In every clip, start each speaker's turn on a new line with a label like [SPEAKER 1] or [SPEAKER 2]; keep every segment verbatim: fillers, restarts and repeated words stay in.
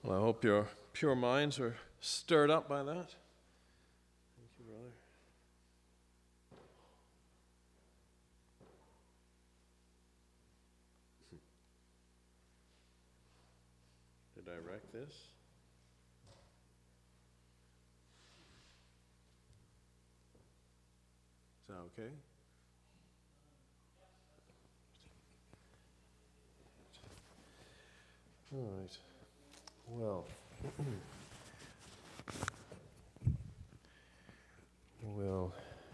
[SPEAKER 1] Well, I hope your pure minds are stirred up by that. Thank you, brother. Did I wreck this? Is that okay? All right. Well, we'll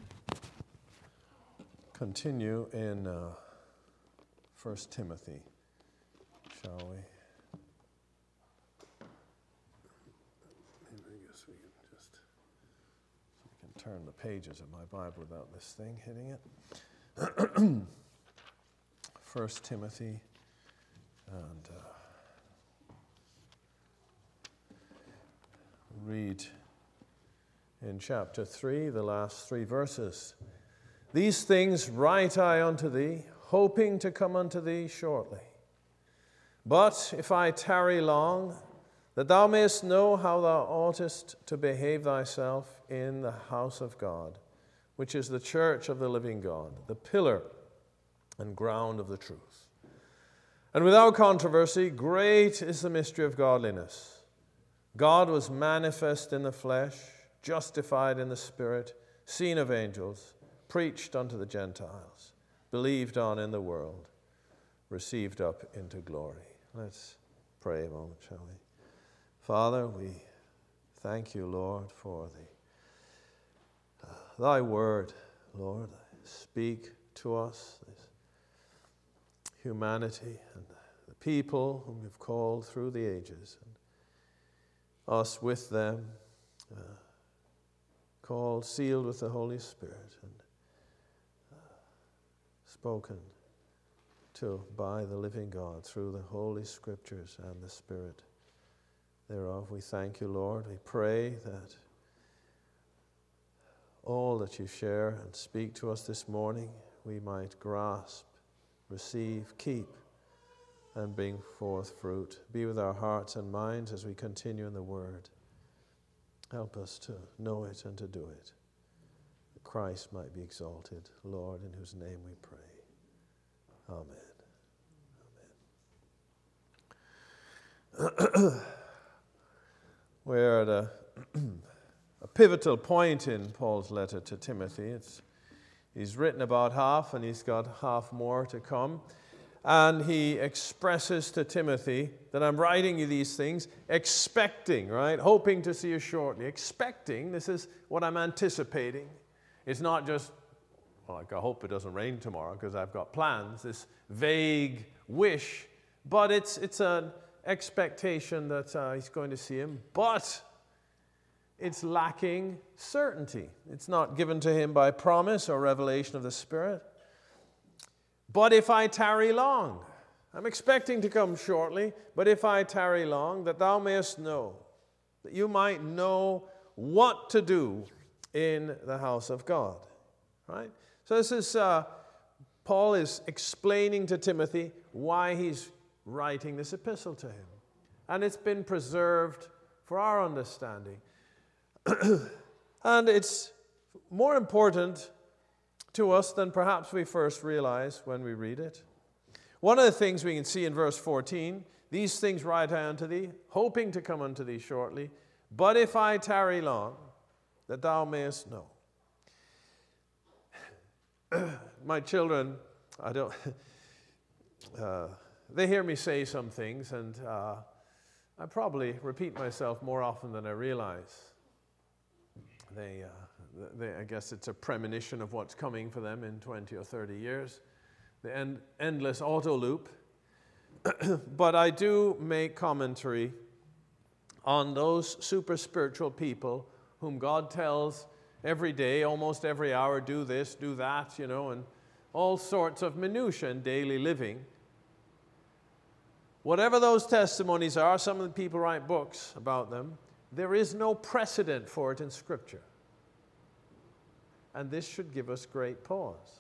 [SPEAKER 1] continue in uh, First Timothy, shall we? Maybe I guess we can just we can turn the pages of my Bible without this thing hitting it. First Timothy, and uh, read in chapter three, the last three verses. These things write I unto thee, hoping to come unto thee shortly. But if I tarry long, that thou mayest know how thou oughtest to behave thyself in the house of God, which is the church of the living God, the pillar and ground of the truth. And without controversy, great is the mystery of godliness. God was manifest in the flesh, justified in the spirit, seen of angels, preached unto the Gentiles, believed on in the world, received up into glory. Let's pray a moment, shall we? Father, we thank you, Lord, for the, uh, thy word, Lord. Speak to us, this humanity and the people whom you've called through the ages, and us with them, uh, called, sealed with the Holy Spirit, and uh, spoken to by the living God through the Holy Scriptures and the Spirit thereof. We thank you, Lord. We pray that all that you share and speak to us this morning, we might grasp, receive, keep, and bring forth fruit. Be with our hearts and minds as we continue in the Word. Help us to know it and to do it, that Christ might be exalted. Lord, in whose name we pray. Amen. Amen. We're at a, a pivotal point in Paul's letter to Timothy. It's, he's written about half, and he's got half more to come. And he expresses to Timothy that I'm writing you these things, expecting, right? Hoping to see you shortly. Expecting, this is what I'm anticipating. It's not just, well, like, I hope it doesn't rain tomorrow because I've got plans, this vague wish, but it's it's an expectation that uh, he's going to see him, but it's lacking certainty. It's not given to him by promise or revelation of the Spirit. But if I tarry long, I'm expecting to come shortly, but if I tarry long, that thou mayest know, that you might know what to do in the house of God. Right? So this is, uh, Paul is explaining to Timothy why he's writing this epistle to him. And it's been preserved for our understanding. And it's more important to us than perhaps we first realize when we read it. One of the things we can see in verse fourteen, these things write I unto thee, hoping to come unto thee shortly, but if I tarry long, that thou mayest know. My children, I don't, uh, they hear me say some things, and uh, I probably repeat myself more often than I realize. They, uh, they, I guess it's a premonition of what's coming for them in twenty or thirty years, the end, endless auto loop. But I do make commentary on those super spiritual people whom God tells every day, almost every hour, do this, do that, you know, and all sorts of minutiae in daily living. Whatever those testimonies are, some of the people write books about them. There is no precedent for it in Scripture. And this should give us great pause.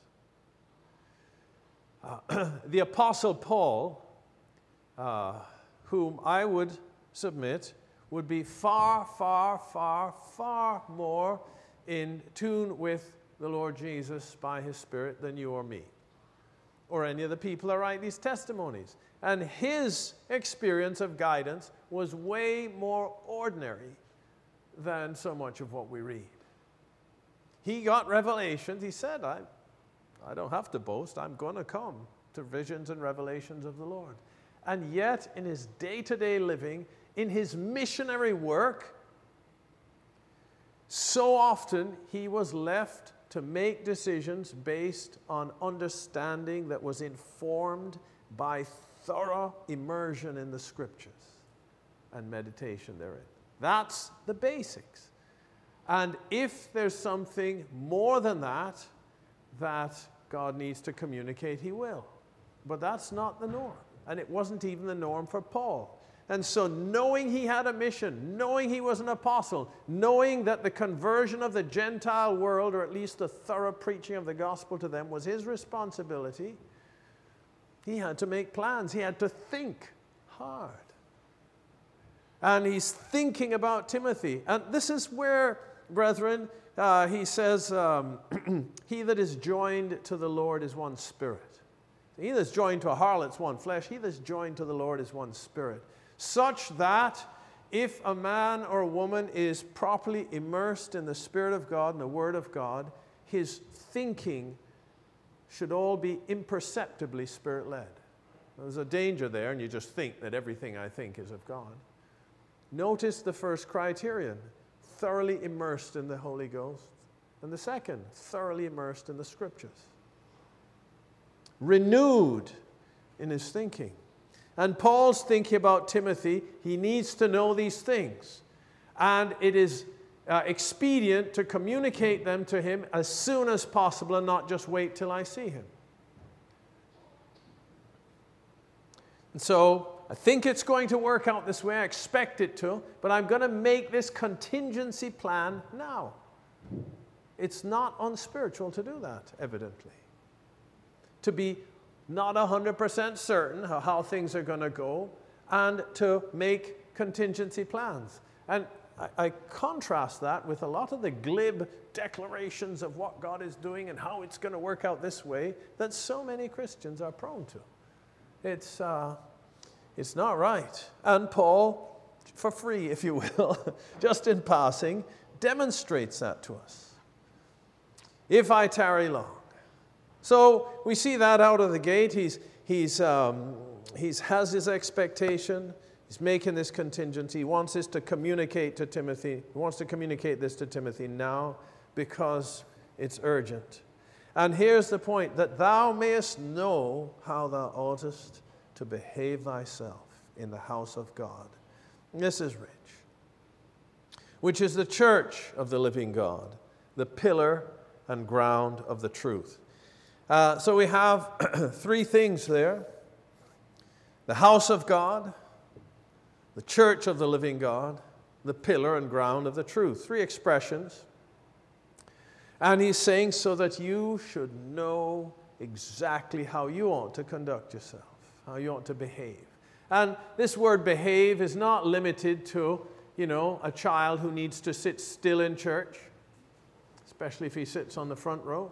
[SPEAKER 1] Uh, the Apostle Paul, uh, whom I would submit, would be far, far, far, far more in tune with the Lord Jesus by His Spirit than you or me, or any of the people that write these testimonies. And his experience of guidance was way more ordinary than so much of what we read. He got revelations. He said, I, I don't have to boast. I'm going to come to visions and revelations of the Lord. And yet, in his day-to-day living, in his missionary work, so often he was left to make decisions based on understanding that was informed by thorough immersion in the Scriptures and meditation therein. That's the basics. And if there's something more than that that God needs to communicate, He will. But that's not the norm. And it wasn't even the norm for Paul. And so knowing he had a mission, knowing he was an apostle, knowing that the conversion of the Gentile world, or at least the thorough preaching of the gospel to them, was his responsibility, he had to make plans. He had to think hard. And he's thinking about Timothy. And this is where, brethren, uh, he says, um, he that is joined to the Lord is one spirit. He that's joined to a harlot is one flesh. He that's joined to the Lord is one spirit. Such that if a man or a woman is properly immersed in the Spirit of God and the Word of God, his thinking should all be imperceptibly Spirit-led. There's a danger there, and you just think that everything I think is of God. Notice the first criterion, thoroughly immersed in the Holy Ghost. And the second, thoroughly immersed in the Scriptures. Renewed in his thinking. And Paul's thinking about Timothy. He needs to know these things. And it is uh, expedient to communicate them to him as soon as possible and not just wait till I see him. And so I think it's going to work out this way. I expect it to. But I'm going to make this contingency plan now. It's not unspiritual to do that, evidently. To be not one hundred percent certain how things are going to go, and to make contingency plans. And I, I contrast that with a lot of the glib declarations of what God is doing and how it's going to work out this way that so many Christians are prone to. It's, uh, it's not right. And Paul, for free, if you will, just in passing, demonstrates that to us. If I tarry long. So we see that out of the gate. He's, he's, um, he's has his expectation. He's making this contingency. He wants this to communicate to Timothy. He wants to communicate this to Timothy now because it's urgent. And here's the point, that thou mayest know how thou oughtest to behave thyself in the house of God. This is rich. Which is the church of the living God, the pillar and ground of the truth. Uh, so we have three things there. The house of God, the church of the living God, the pillar and ground of the truth. Three expressions. And he's saying so that you should know exactly how you ought to conduct yourself, how you ought to behave. And this word behave is not limited to, you know, a child who needs to sit still in church, especially if he sits on the front row.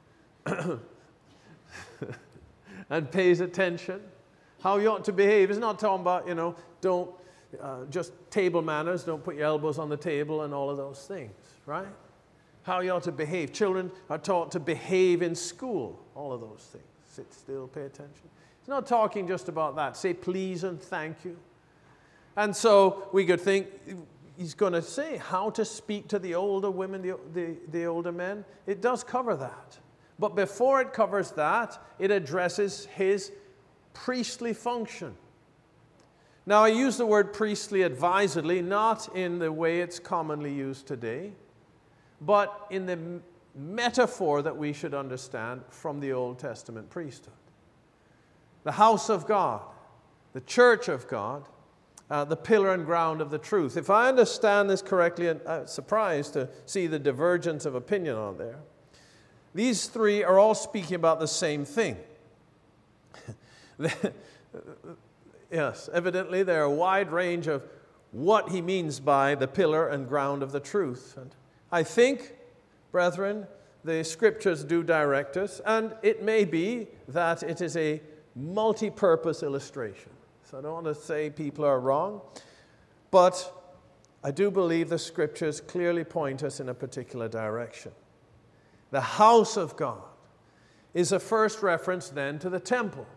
[SPEAKER 1] And pays attention. How you ought to behave. It's not talking about, you know, don't, uh, just table manners, don't put your elbows on the table and all of those things, right? How you ought to behave. Children are taught to behave in school, all of those things. Sit still, pay attention. It's not talking just about that. Say please and thank you. And so we could think, he's going to say how to speak to the older women, the, the, the older men. It does cover that. But before it covers that, it addresses his priestly function. Now, I use the word priestly advisedly, not in the way it's commonly used today, but in the metaphor that we should understand from the Old Testament priesthood. The house of God, the church of God, uh, the pillar and ground of the truth. If I understand this correctly, and I'm surprised to see the divergence of opinion on there, these three are all speaking about the same thing. Yes, evidently there are a wide range of what he means by the pillar and ground of the truth. And I think, brethren, the Scriptures do direct us, and it may be that it is a multi-purpose illustration. So I don't want to say people are wrong, but I do believe the Scriptures clearly point us in a particular direction. The house of God is a first reference then to the temple.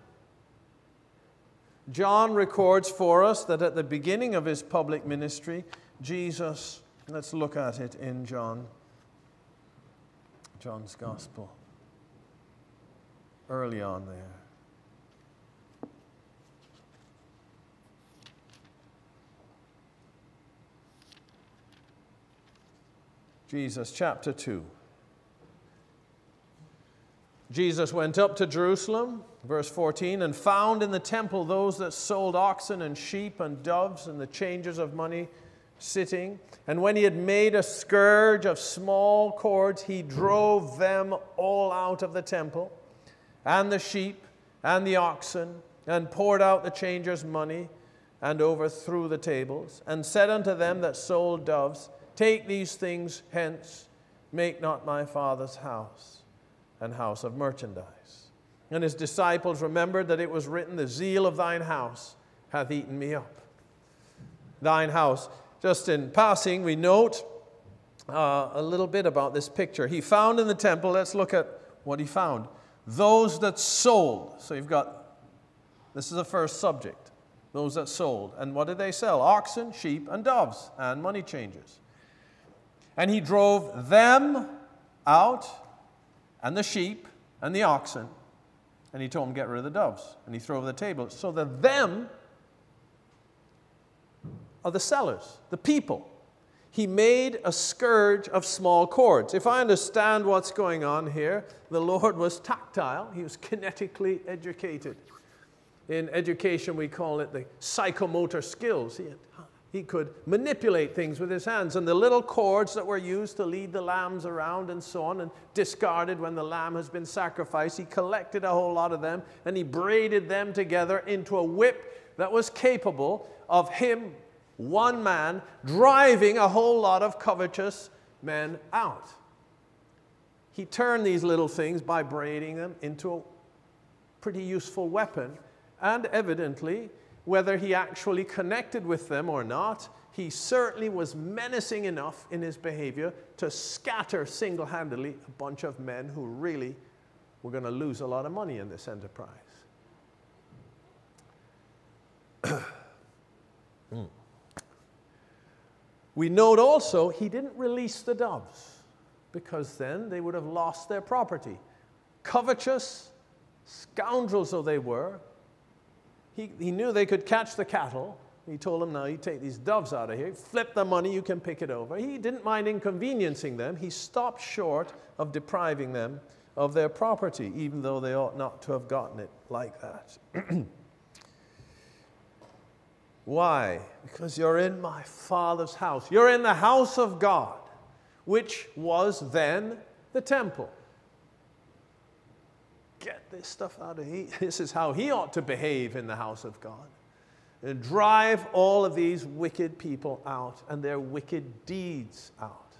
[SPEAKER 1] John records for us that at the beginning of his public ministry, Jesus, let's look at it in John, John's Gospel, early on there. Jesus, chapter two. Jesus went up to Jerusalem, verse fourteen, and found in the temple those that sold oxen and sheep and doves and the changers of money sitting. And when he had made a scourge of small cords, he drove them all out of the temple, and the sheep and the oxen, and poured out the changers' money, and overthrew the tables, and said unto them that sold doves, Take these things hence, make not my Father's house and house of merchandise. And his disciples remembered that it was written, The zeal of thine house hath eaten me up. Thine house. Just in passing, we note uh, a little bit about this picture. He found in the temple, let's look at what he found. Those that sold. So you've got, this is the first subject. Those that sold. And what did they sell? Oxen, sheep, and doves, and money changers. And he drove them out, and the sheep, and the oxen, and he told them, get rid of the doves, and he threw over the tables. So the them are the sellers, the people. He made a scourge of small cords. If I understand what's going on here, the Lord was tactile. He was kinetically educated. In education, we call it the psychomotor skills. He, had, he could manipulate things with his hands. And the little cords that were used to lead the lambs around and so on and discarded when the lamb has been sacrificed, he collected a whole lot of them and he braided them together into a whip that was capable of him, one man, driving a whole lot of covetous men out. He turned these little things by braiding them into a pretty useful weapon. And evidently, whether he actually connected with them or not, he certainly was menacing enough in his behavior to scatter single-handedly a bunch of men who really were going to lose a lot of money in this enterprise. mm. We note also he didn't release the doves, because then they would have lost their property. Covetous scoundrels though they were, He, he knew they could catch the cattle. He told them, now you take these doves out of here, flip the money, you can pick it over. He didn't mind inconveniencing them. He stopped short of depriving them of their property, even though they ought not to have gotten it like that. Why? Because you're in my Father's house. You're in the house of God, which was then the temple. Get this stuff out of here. This is how he ought to behave in the house of God. And drive all of these wicked people out and their wicked deeds out.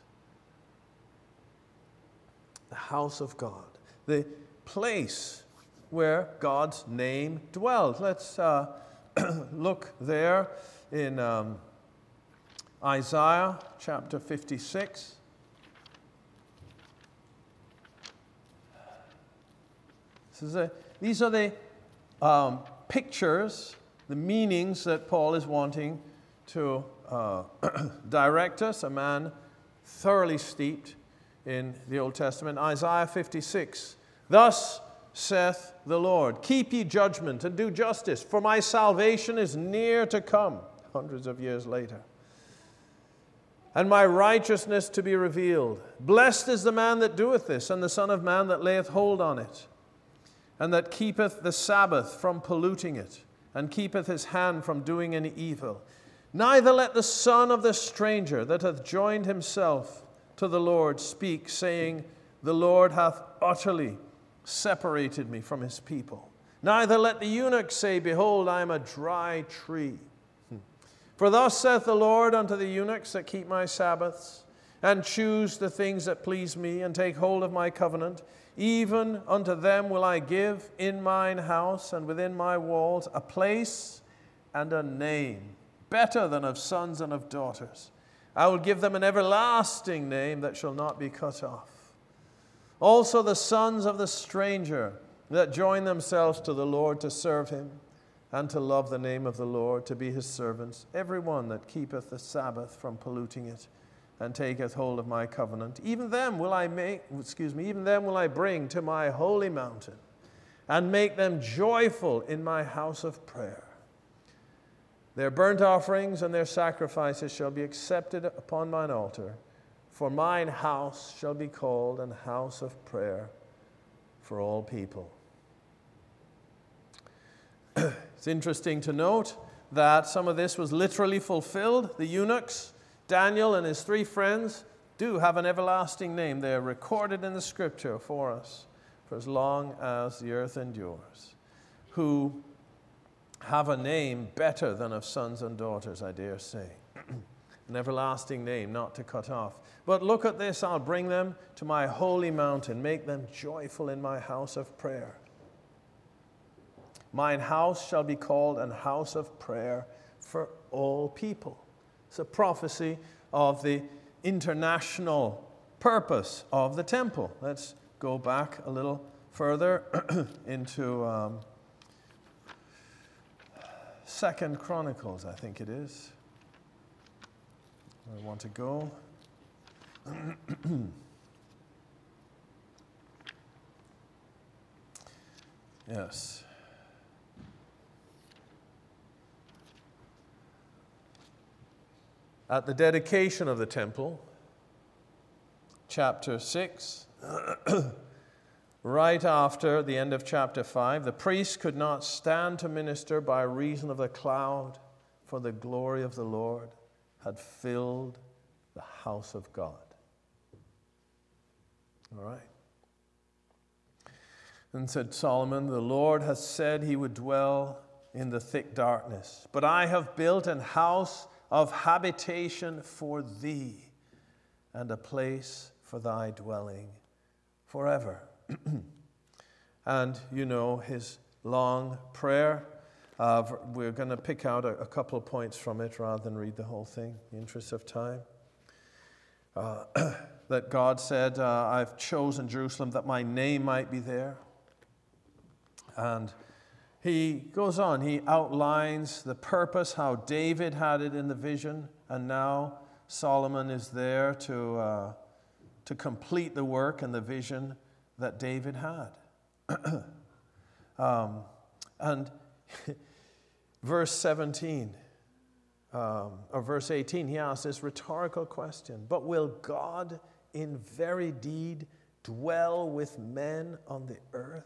[SPEAKER 1] The house of God. The place where God's name dwells. Let's uh, look there in um, Isaiah chapter fifty-six. This is a, these are the um, pictures, the meanings that Paul is wanting to uh, direct us, a man thoroughly steeped in the Old Testament. Isaiah fifty-six, Thus saith the Lord, Keep ye judgment and do justice, for my salvation is near to come, hundreds of years later, and my righteousness to be revealed. Blessed is the man that doeth this, and the Son of Man that layeth hold on it, and that keepeth the Sabbath from polluting it, and keepeth his hand from doing any evil. Neither let the son of the stranger that hath joined himself to the Lord speak, saying, The Lord hath utterly separated me from his people. Neither let the eunuch say, Behold, I am a dry tree. For thus saith the Lord unto the eunuchs that keep my Sabbaths, and choose the things that please me, and take hold of my covenant, even unto them will I give in mine house and within my walls a place and a name, better than of sons and of daughters. I will give them an everlasting name that shall not be cut off. Also the sons of the stranger that join themselves to the Lord to serve him, and to love the name of the Lord, to be his servants, every one that keepeth the Sabbath from polluting it, and taketh hold of my covenant, even them will I make, excuse me, even them will I bring to my holy mountain, and make them joyful in my house of prayer. Their burnt offerings and their sacrifices shall be accepted upon mine altar, for mine house shall be called an house of prayer for all people. It's interesting to note that some of this was literally fulfilled. The eunuchs, Daniel and his three friends, do have an everlasting name. They're recorded in the Scripture for us for as long as the earth endures, who have a name better than of sons and daughters, I dare say. An everlasting name, not to cut off. But look at this, I'll bring them to my holy mountain, make them joyful in my house of prayer. Mine house shall be called an house of prayer for all people. It's a prophecy of the international purpose of the temple. Let's go back a little further into um, Second Chronicles, I think it is. I want to go. Yes. At the dedication of the temple, chapter six, right after the end of chapter five, the priest could not stand to minister by reason of the cloud, for the glory of the Lord had filled the house of God. All right. And said Solomon, the Lord has said he would dwell in the thick darkness, but I have built an house of habitation for thee, and a place for thy dwelling forever. And you know his long prayer. Uh, we're going to pick out a, a couple of points from it rather than read the whole thing, in the interest of time. Uh, that God said, uh, I've chosen Jerusalem that my name might be there. And he goes on, he outlines the purpose, how David had it in the vision, and now Solomon is there to, uh, to complete the work and the vision that David had. um, and verse seventeen, um, or verse eighteen, he asks this rhetorical question, but will God in very deed dwell with men on the earth?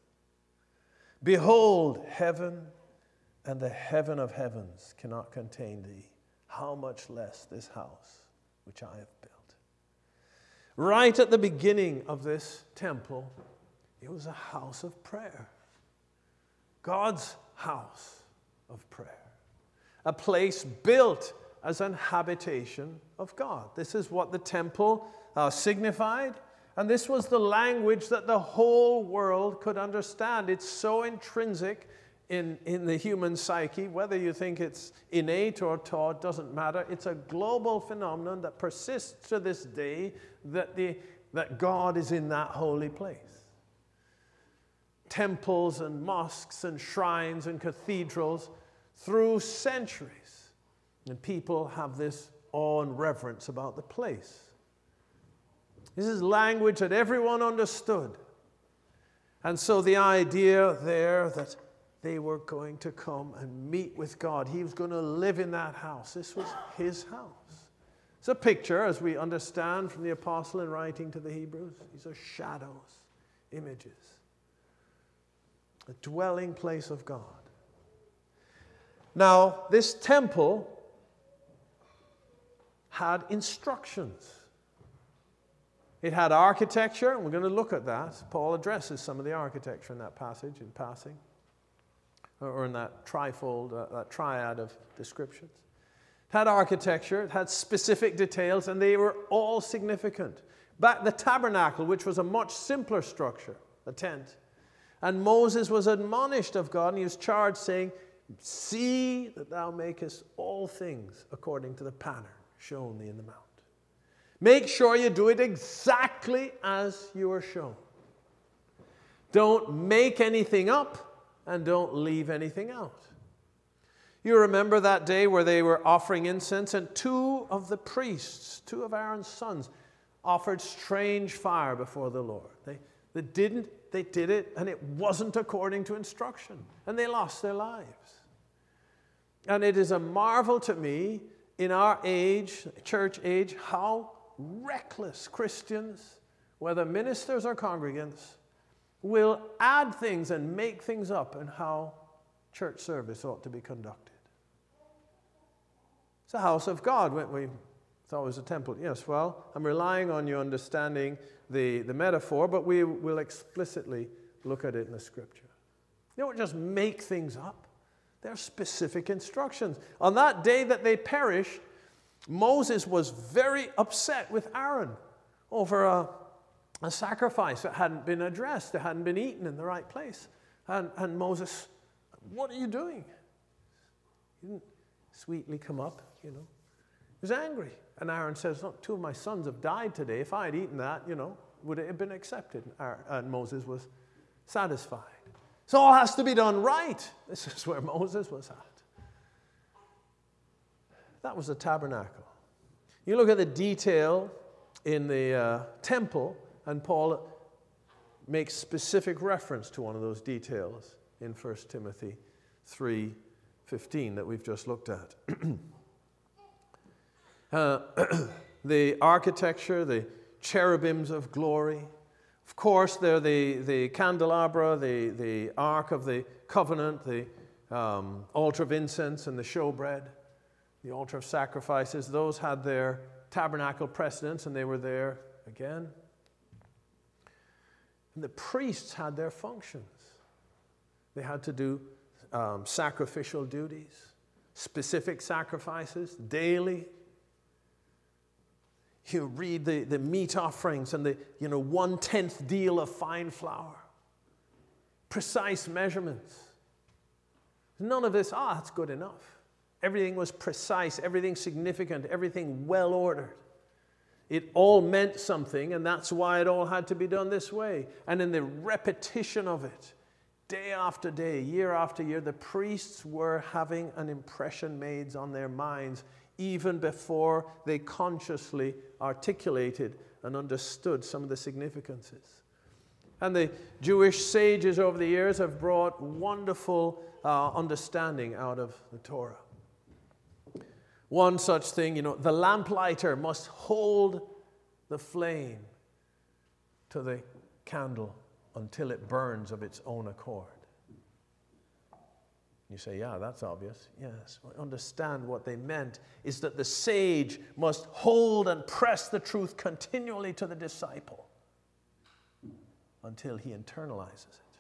[SPEAKER 1] Behold, heaven and the heaven of heavens cannot contain thee. How much less this house which I have built. Right at the beginning of this temple, it was a house of prayer. God's house of prayer. A place built as an habitation of God. This is what the temple uh, signified. And this was the language that the whole world could understand. It's so intrinsic in, in the human psyche. Whether you think it's innate or taught, doesn't matter. It's a global phenomenon that persists to this day, that, the, that God is in that holy place. Temples and mosques and shrines and cathedrals through centuries. And people have this awe and reverence about the place. This is language that everyone understood. And so the idea there that they were going to come and meet with God, he was going to live in that house. This was his house. It's a picture, as we understand from the apostle in writing to the Hebrews. These are shadows, images. A dwelling place of God. Now, this temple had instructions. It had architecture, and we're going to look at that. Paul addresses some of the architecture in that passage in passing, or in that trifold, uh, that triad of descriptions. It had architecture, it had specific details, and they were all significant. Back the tabernacle, which was a much simpler structure, a tent. And Moses was admonished of God, and he was charged, saying, see that thou makest all things according to the pattern shown thee in the mount. Make sure you do it exactly as you are shown. Don't make anything up, and don't leave anything out. You remember that day where they were offering incense, and two of the priests, two of Aaron's sons, offered strange fire before the Lord. They, they didn't, they did it, and it wasn't according to instruction, and they lost their lives. And it is a marvel to me in our age, church age, how reckless Christians, whether ministers or congregants, will add things and make things up in how church service ought to be conducted. It's a house of God. We thought it was a temple. Yes, well, I'm relying on you understanding the, the metaphor, but we will explicitly look at it in the Scripture. You don't just make things up. There are specific instructions. On that day that they perished, Moses was very upset with Aaron over a, a sacrifice that hadn't been addressed, that hadn't been eaten in the right place. And, and Moses, what are you doing? He didn't sweetly come up, you know. He was angry. And Aaron says, look, two of my sons have died today. If I had eaten that, you know, would it have been accepted? And Moses was satisfied. So all has to be done right. This is where Moses was at. That was the tabernacle. You look at the detail in the uh, temple, and Paul makes specific reference to one of those details in First Timothy three fifteen that we've just looked at. uh, the architecture, the cherubims of glory. Of course, they're the, the candelabra, the, the Ark of the Covenant, the um, altar of incense, and the showbread, the altar of sacrifices. Those had their tabernacle precedence, and they were there again. And the priests had their functions. They had to do um, sacrificial duties, specific sacrifices, daily. You read the, the meat offerings and the, you know, one-tenth deal of fine flour. Precise measurements. None of this, ah, that's good enough. Everything was precise, everything significant, everything well-ordered. It all meant something, and that's why it all had to be done this way. And in the repetition of it, day after day, year after year, the priests were having an impression made on their minds even before they consciously articulated and understood some of the significances. And the Jewish sages over the years have brought wonderful uh, understanding out of the Torah. One such thing, you know, the lamplighter must hold the flame to the candle until it burns of its own accord. You say, yeah, that's obvious. Yes, understand what they meant is that the sage must hold and press the truth continually to the disciple until he internalizes it.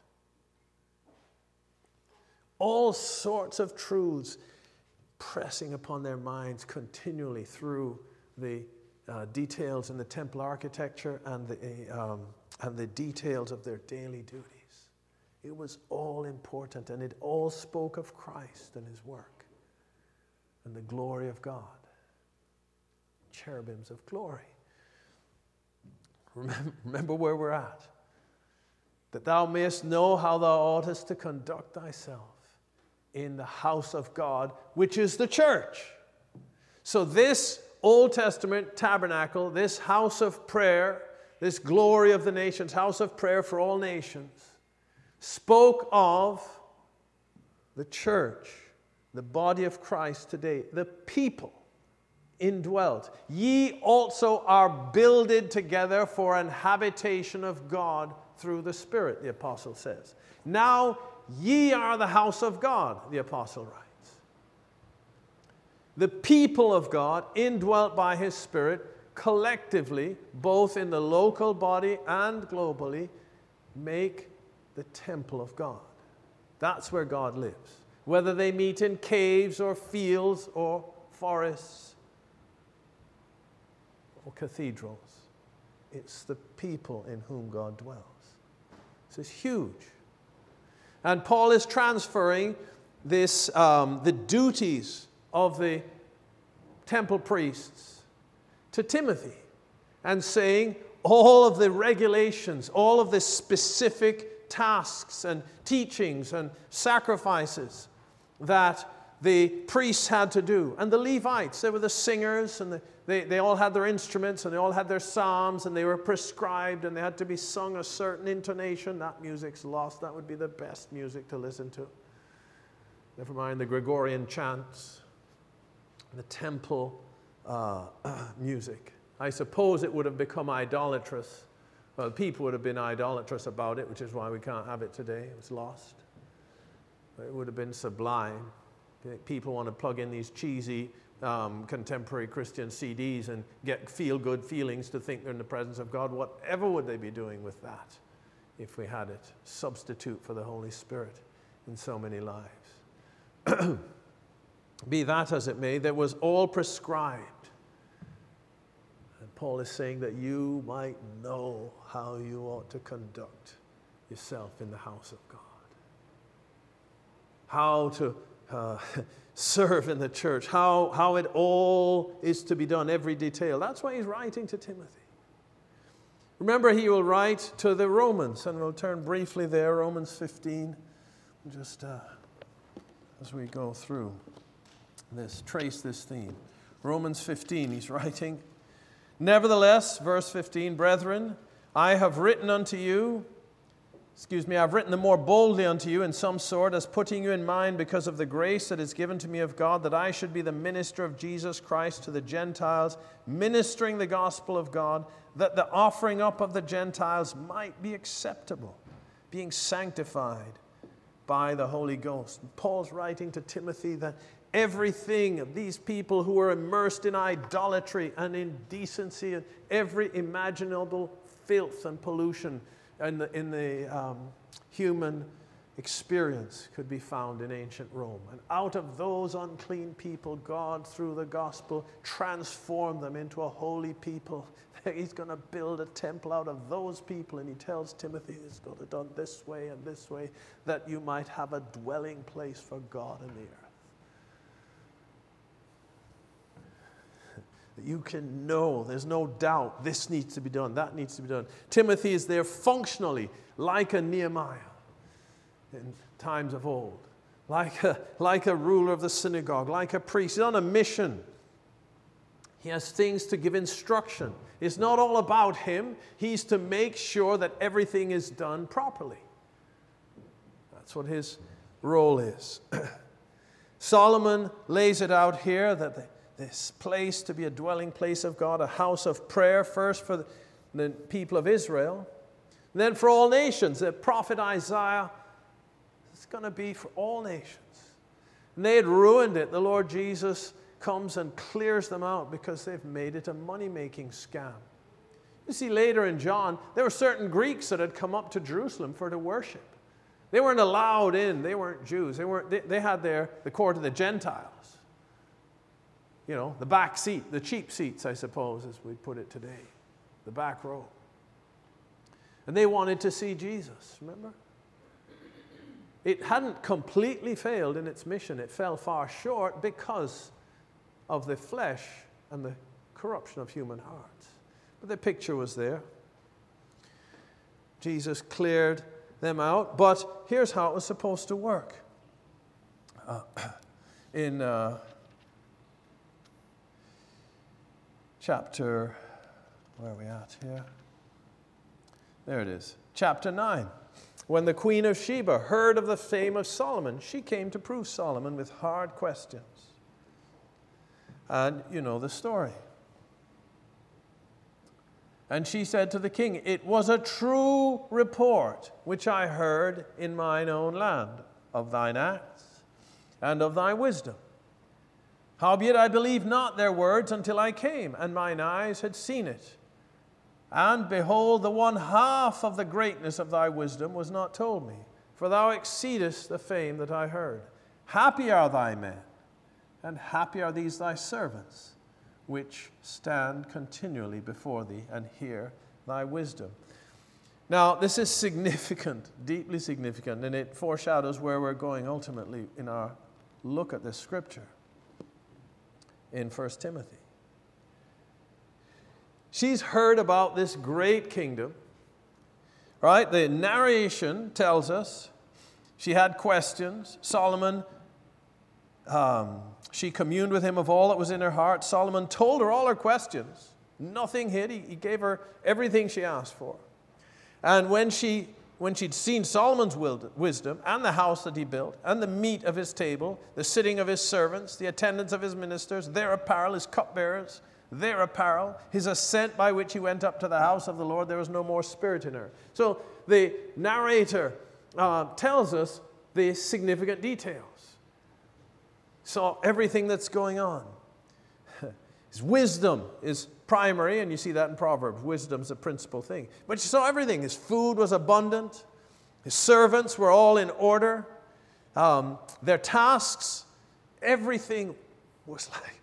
[SPEAKER 1] All sorts of truths pressing upon their minds continually through the uh, details in the temple architecture and the, um, and the details of their daily duties. It was all important, and it all spoke of Christ and his work and the glory of God. Cherubims of glory. Remember, remember where we're at. That thou mayest know how thou oughtest to conduct thyself in the house of God, which is the church. So this Old Testament tabernacle, this house of prayer, this glory of the nations, house of prayer for all nations, spoke of the church, the body of Christ today, the people indwelt. Ye also are builded together for an habitation of God through the Spirit, the apostle says. Now ye are the house of God, the apostle writes. The people of God, indwelt by his Spirit, collectively, both in the local body and globally, make the temple of God. That's where God lives. Whether they meet in caves or fields or forests, or cathedrals. It's the people in whom God dwells. This is huge. And Paul is transferring this, um, the duties of the temple priests to Timothy and saying all of the regulations, all of the specific tasks and teachings and sacrifices that the priests had to do. And the Levites, they were the singers, and the, they, they all had their instruments, and they all had their psalms, and they were prescribed, and they had to be sung a certain intonation. That music's lost. That would be the best music to listen to. Never mind the Gregorian chants, the temple uh, music. I suppose it would have become idolatrous. Well, people would have been idolatrous about it, which is why we can't have it today. It was lost. But it would have been sublime. People want to plug in these cheesy um, contemporary Christian C Ds and get feel-good feelings to think they're in the presence of God. Whatever would they be doing with that if we had it? Substitute for the Holy Spirit in so many lives. Be that as it may, that was all prescribed. And Paul is saying that you might know how you ought to conduct yourself in the house of God. How to Uh, serve in the church, how, how it all is to be done, every detail. That's why he's writing to Timothy. Remember, he will write to the Romans, and we'll turn briefly there, Romans fifteen, just uh, as we go through this, trace this theme. Romans fifteen, he's writing, nevertheless, verse fifteen, brethren, I have written unto you, Excuse me, I've written the more boldly unto you in some sort, as putting you in mind because of the grace that is given to me of God, that I should be the minister of Jesus Christ to the Gentiles, ministering the gospel of God, that the offering up of the Gentiles might be acceptable, being sanctified by the Holy Ghost. And Paul's writing to Timothy that everything of these people who are immersed in idolatry and indecency and every imaginable filth and pollution in the, in the um, human experience could be found in ancient Rome. And out of those unclean people, God, through the gospel, transformed them into a holy people. He's going to build a temple out of those people, and he tells Timothy it's going to be done this way and this way, that you might have a dwelling place for God in the earth. You can know, there's no doubt, this needs to be done, that needs to be done. Timothy is there functionally like a Nehemiah in times of old, like a, like a ruler of the synagogue, like a priest. He's on a mission. He has things to give instruction. It's not all about him. He's to make sure that everything is done properly. That's what his role is. Solomon lays it out here that the this place to be a dwelling place of God, a house of prayer, first for the, the people of Israel, and then for all nations. The prophet Isaiah, it's going to be for all nations. And they had ruined it. The Lord Jesus comes and clears them out because they've made it a money-making scam. You see, later in John, there were certain Greeks that had come up to Jerusalem for to worship. They weren't allowed in. They weren't Jews. They weren't. They, they had their the court of the Gentiles. You know, the back seat, the cheap seats, I suppose, as we put it today, the back row. And they wanted to see Jesus, remember? It hadn't completely failed in its mission. It fell far short because of the flesh and the corruption of human hearts. But the picture was there. Jesus cleared them out, but here's how it was supposed to work. Uh, in... Uh, Chapter, where are we at here? There it is. Chapter nine. When the queen of Sheba heard of the fame of Solomon, she came to prove Solomon with hard questions. And you know the story. And she said to the king, it was a true report which I heard in mine own land of thine acts and of thy wisdom. Howbeit I believed not their words until I came, and mine eyes had seen it. And behold, the one half of the greatness of thy wisdom was not told me, for thou exceedest the fame that I heard. Happy are thy men, and happy are these thy servants, which stand continually before thee and hear thy wisdom. Now, this is significant, deeply significant, and it foreshadows where we're going ultimately in our look at this scripture in First Timothy. She's heard about this great kingdom, right? The narration tells us she had questions. Solomon, um, she communed with him of all that was in her heart. Solomon told her all her questions. Nothing hid. He, he gave her everything she asked for. And when she when she'd seen Solomon's wisdom and the house that he built and the meat of his table, the sitting of his servants, the attendance of his ministers, their apparel, his cupbearers, their apparel, his ascent by which he went up to the house of the Lord, there was no more spirit in her. So the narrator uh, tells us the significant details. So everything that's going on. His wisdom is primary, and you see that in Proverbs. Wisdom's the principal thing. But she saw everything. His food was abundant. His servants were all in order. Um, their tasks, everything was like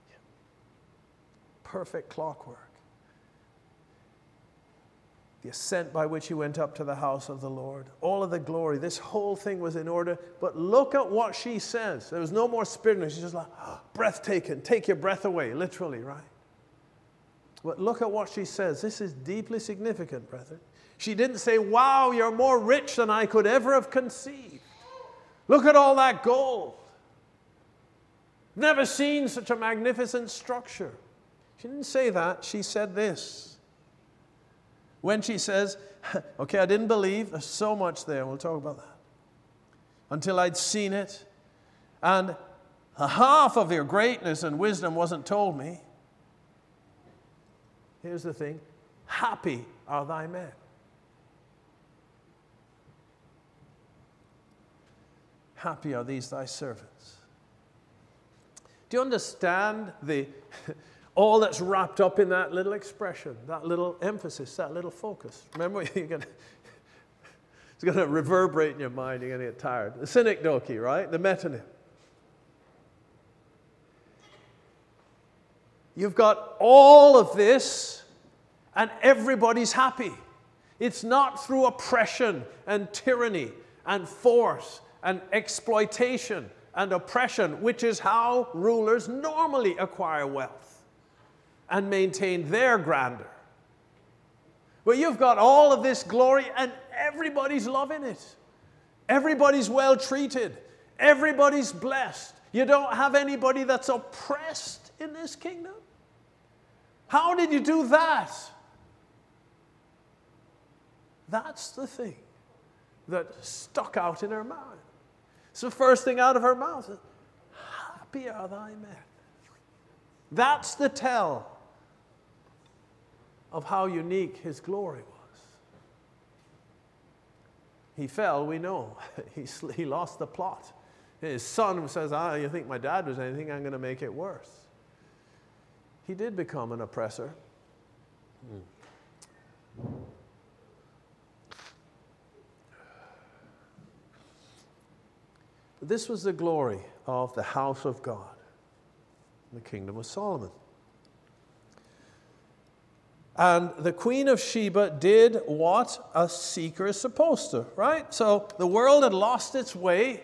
[SPEAKER 1] perfect clockwork. The ascent by which he went up to the house of the Lord. All of the glory. This whole thing was in order. But look at what she says. There was no more spirit in her. She's just like, oh, breath taken. Take your breath away. Literally, right? But look at what she says. This is deeply significant, brethren. She didn't say, wow, you're more rich than I could ever have conceived. Look at all that gold. Never seen such a magnificent structure. She didn't say that. She said this. When she says, okay, I didn't believe. There's so much there. We'll talk about that. Until I'd seen it. And half of your greatness and wisdom wasn't told me. Here's the thing. Happy are thy men. Happy are these thy servants. Do you understand the all that's wrapped up in that little expression, that little emphasis, that little focus? Remember, you're gonna, it's going to reverberate in your mind. You're going to get tired. The synecdoche, right? The metonym. You've got all of this, and everybody's happy. It's not through oppression and tyranny and force and exploitation and oppression, which is how rulers normally acquire wealth and maintain their grandeur. But you've got all of this glory, and everybody's loving it. Everybody's well treated. Everybody's blessed. You don't have anybody that's oppressed in this kingdom. How did you do that? That's the thing that stuck out in her mouth. It's the first thing out of her mouth. Happy are thy men. That's the tell of how unique his glory was. He fell, we know. he, he lost the plot. His son says, ah, you think my dad was anything? I'm going to make it worse. He did become an oppressor. Hmm. But this was the glory of the house of God, the kingdom of Solomon. And the Queen of Sheba did what a seeker is supposed to, right? So the world had lost its way.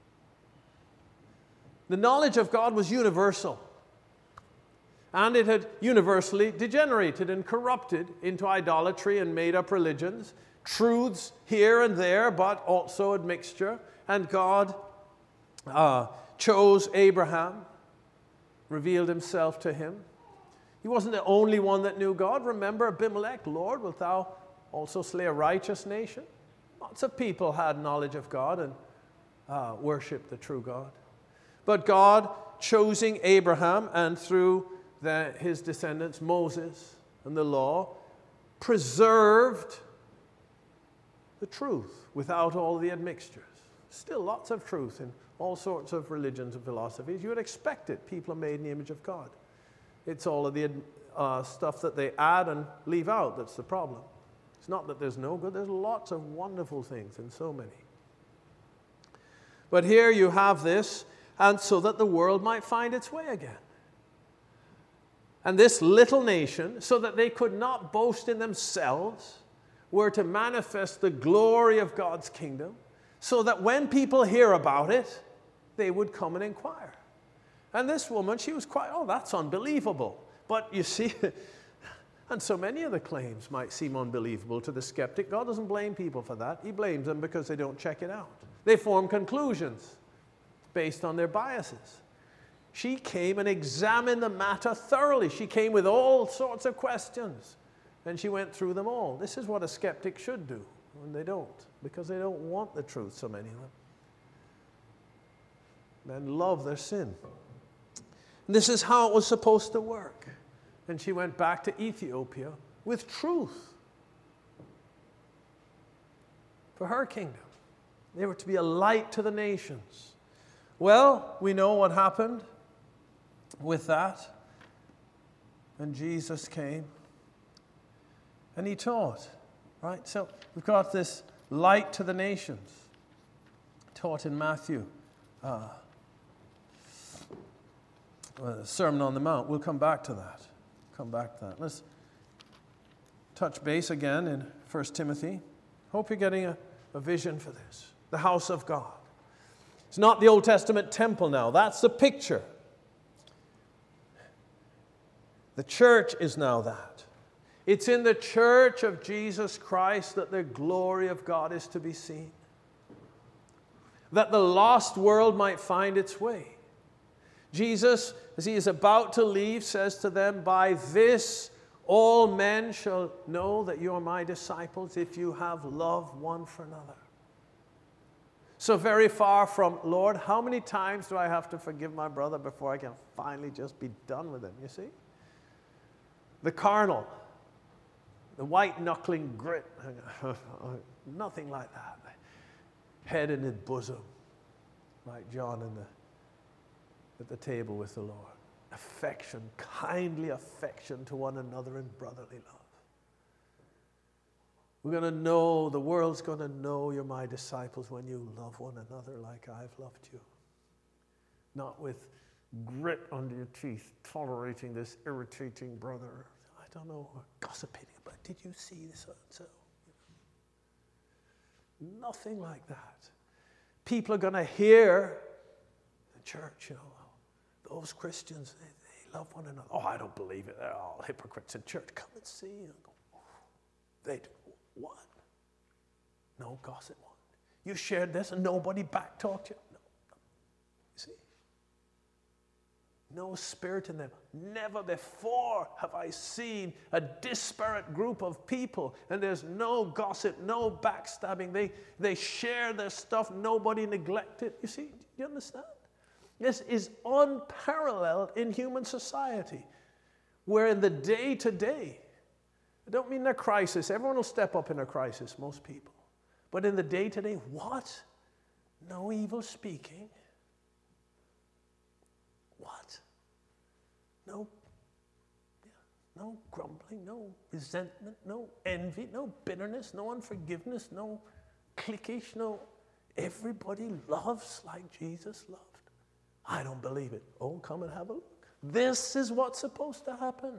[SPEAKER 1] The knowledge of God was universal. And it had universally degenerated and corrupted into idolatry and made-up religions. Truths here and there, but also a mixture. And God uh, chose Abraham, revealed himself to him. He wasn't the only one that knew God. Remember Abimelech, Lord, wilt thou also slay a righteous nation? Lots of people had knowledge of God and uh, worshiped the true God. But God, choosing Abraham and through the, his descendants, Moses and the law, preserved the truth without all the admixtures. Still lots of truth in all sorts of religions and philosophies. You would expect it. People are made in the image of God. It's all of the uh, stuff that they add and leave out that's the problem. It's not that there's no good. There's lots of wonderful things and so many. But here you have this, and so that the world might find its way again. And this little nation, so that they could not boast in themselves, were to manifest the glory of God's kingdom, so that when people hear about it, they would come and inquire. And this woman, she was quite, oh, that's unbelievable. But you see, and so many of the claims might seem unbelievable to the skeptic. God doesn't blame people for that. He blames them because they don't check it out. They form conclusions based on their biases. She came and examined the matter thoroughly. She came with all sorts of questions, and she went through them all. This is what a skeptic should do when they don't, because they don't want the truth, so many of them. Men love their sin. This is how it was supposed to work. And she went back to Ethiopia with truth for her kingdom. They were to be a light to the nations. Well, we know what happened with that. And Jesus came and he taught, right? So we've got this light to the nations, taught in Matthew. Uh, uh, Sermon on the Mount. We'll come back to that. Come back to that. Let's touch base again in First Timothy. Hope you're getting a, a vision for this. The house of God. It's not the Old Testament temple now. That's the picture. The church is now that. It's in the church of Jesus Christ that the glory of God is to be seen. That the lost world might find its way. Jesus, as he is about to leave, says to them, "By this all men shall know that you are my disciples, if you have love one for another." So very far from, Lord, how many times do I have to forgive my brother before I can finally just be done with him, you see? The carnal, the white-knuckling grit, nothing like that. Head in his bosom, like John in the, at the table with the Lord. Affection, kindly affection to one another in brotherly love. We're going to know, the world's going to know you're my disciples when you love one another like I've loved you. Not with grit under your teeth, tolerating this irritating brother. I don't know, or gossiping about, did you see this so and so? Nothing like that. People are going to hear the church, you know, those Christians, they, they love one another. Oh, I don't believe it. They're all hypocrites in church. Come and see. And go, oh, they do. What? No gossip one. You shared this and nobody back talked you. No. You see? No spirit in them. Never before have I seen a disparate group of people, and there's no gossip, no backstabbing. They, they share their stuff. Nobody neglect it. You see? Do you understand? This is unparalleled in human society, where in the day-to-day, I don't mean a crisis. Everyone will step up in a crisis, most people. But in the day-to-day, what? No evil speaking. What? No, yeah, no grumbling, no resentment, no envy, no bitterness, no unforgiveness, no cliquish, no... Everybody loves like Jesus loved. I don't believe it. Oh, come and have a look. This is what's supposed to happen.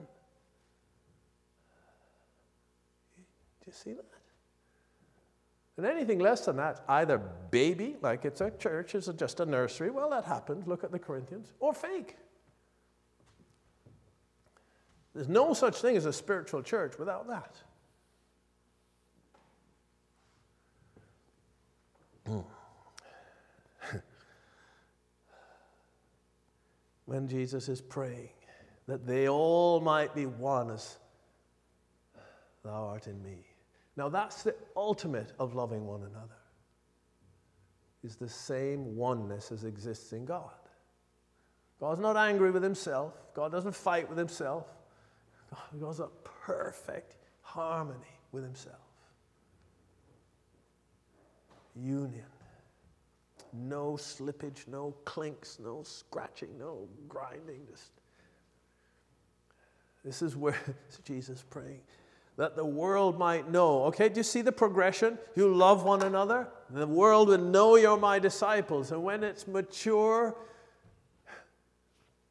[SPEAKER 1] Do you see that? And anything less than that, either baby, like it's a church, it's just a nursery, well, that happened, look at the Corinthians, or fake. There's no such thing as a spiritual church without that. When Jesus is praying, that they all might be one as thou art in me. Now that's the ultimate of loving one another, is the same oneness as exists in God. God's not angry with himself. God doesn't fight with himself. God's a perfect harmony with himself. Union. No slippage, no clinks, no scratching, no grinding. Just. This is where Jesus praying. That the world might know. Okay, do you see the progression? You love one another. The world will know you're my disciples. And when it's mature,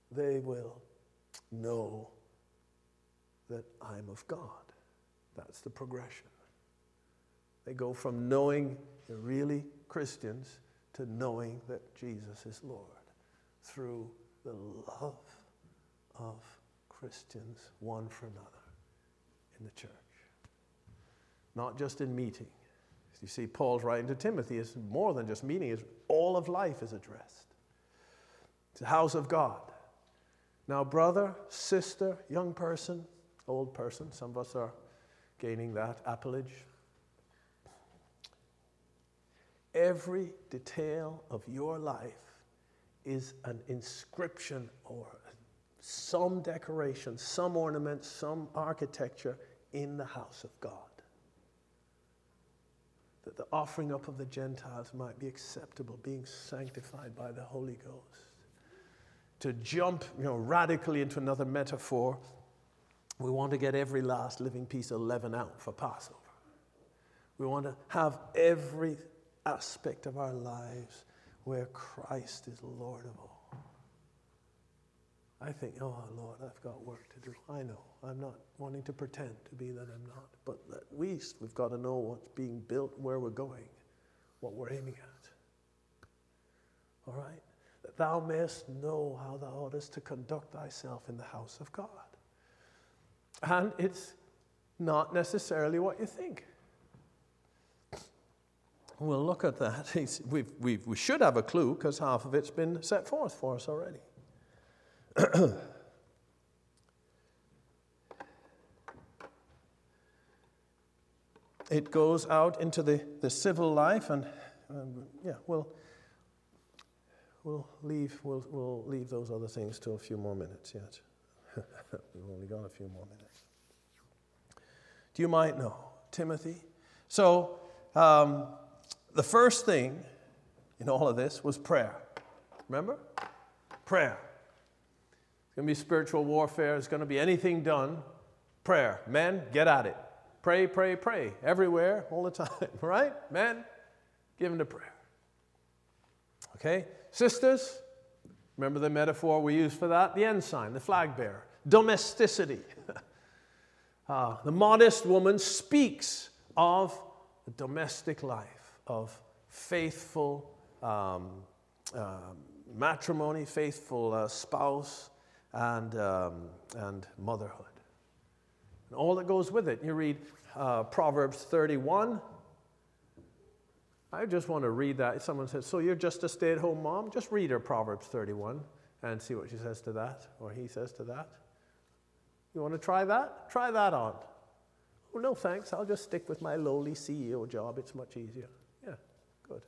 [SPEAKER 1] they will know that I'm of God. That's the progression. They go from knowing they're really Christians to knowing that Jesus is Lord through the love of Christians one for another in the church. Not just in meeting. You see, Paul's writing to Timothy. It's more than just meeting. It's all of life is addressed. It's the house of God. Now, brother, sister, young person, old person, some of us are gaining that appellage. Every detail of your life is an inscription or some decoration, some ornament, some architecture in the house of God. That the offering up of the Gentiles might be acceptable, being sanctified by the Holy Ghost. To jump, you know, radically into another metaphor, we want to get every last living piece of leaven out for Passover. We want to have every aspect of our lives where Christ is Lord of all. I think, oh Lord, I've got work to do. I know. I'm not wanting to pretend to be that I'm not. But at least we've got to know what's being built, where we're going, what we're aiming at. All right? That thou mayest know how thou oughtest to conduct thyself in the house of God. And it's not necessarily what you think. We'll look at that. We've, we've, we should have a clue because half of it's been set forth for us already. It goes out into the, the civil life, and um, yeah, we'll we'll leave we'll we'll leave those other things to a few more minutes yet. We've only got a few more minutes. Do you might know Timothy? So um, the first thing in all of this was prayer. Remember? Prayer. It's going to be spiritual warfare. It's going to be anything done. Prayer. Men, get at it. Pray, pray, pray. Everywhere, all the time. Right? Men, give them to prayer. Okay? Sisters, remember the metaphor we used for that? The ensign, the flag bearer. Domesticity. uh, the modest woman speaks of the domestic life, of faithful um, uh, matrimony, faithful uh, spouse, and um, and motherhood. And all that goes with it. You read uh, Proverbs thirty-one. I just want to read that. Someone says, so you're just a stay-at-home mom? Just read her Proverbs thirty-one and see what she says to that, or he says to that. You want to try that? Try that on. Oh, no, thanks. I'll just stick with my lowly C E O job. It's much easier. Yeah, good.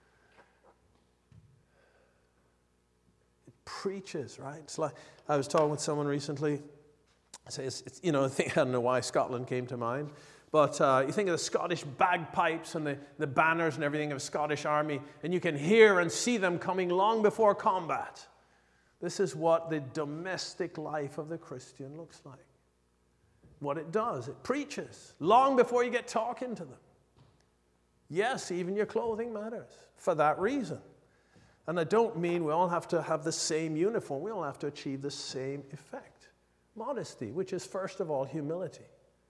[SPEAKER 1] It preaches, right? It's like I was talking with someone recently. I say, it's, it's, you know, I, think, I don't know why Scotland came to mind, but uh, you think of the Scottish bagpipes and the, the banners and everything of the Scottish army, and you can hear and see them coming long before combat. This is what the domestic life of the Christian looks like. What it does, it preaches long before you get talking to them. Yes, even your clothing matters for that reason. And I don't mean we all have to have the same uniform. We all have to achieve the same effect. Modesty, which is first of all humility.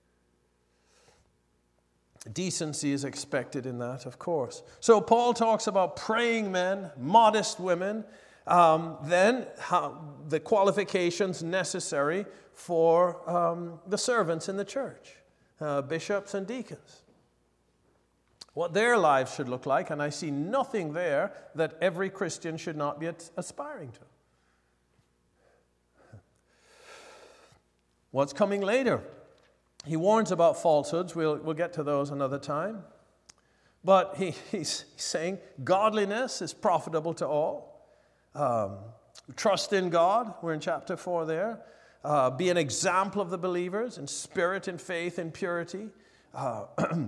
[SPEAKER 1] Decency is expected in that, of course. So Paul talks about praying men, modest women, um, then how, the qualifications necessary for um, the servants in the church, uh, bishops and deacons. What their lives should look like, and I see nothing there that every Christian should not be aspiring to. What's coming later? He warns about falsehoods. We'll, we'll get to those another time. But he, he's saying godliness is profitable to all. Um, trust in God. We're in chapter four there. Uh, be an example of the believers in spirit, in faith, in purity. Uh,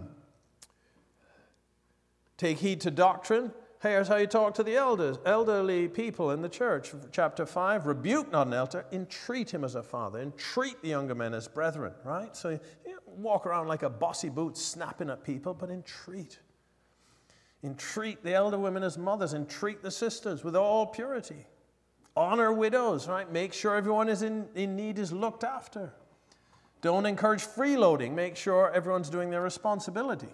[SPEAKER 1] take heed to doctrine. Here's how you talk to the elders, elderly people in the church. Chapter five, rebuke not an elder, entreat him as a father, entreat the younger men as brethren, right? So you don't walk around like a bossy boot snapping at people, but entreat. Entreat the elder women as mothers, entreat the sisters with all purity. Honor widows, right? Make sure everyone is in, in need is looked after. Don't encourage freeloading. Make sure everyone's doing their responsibility.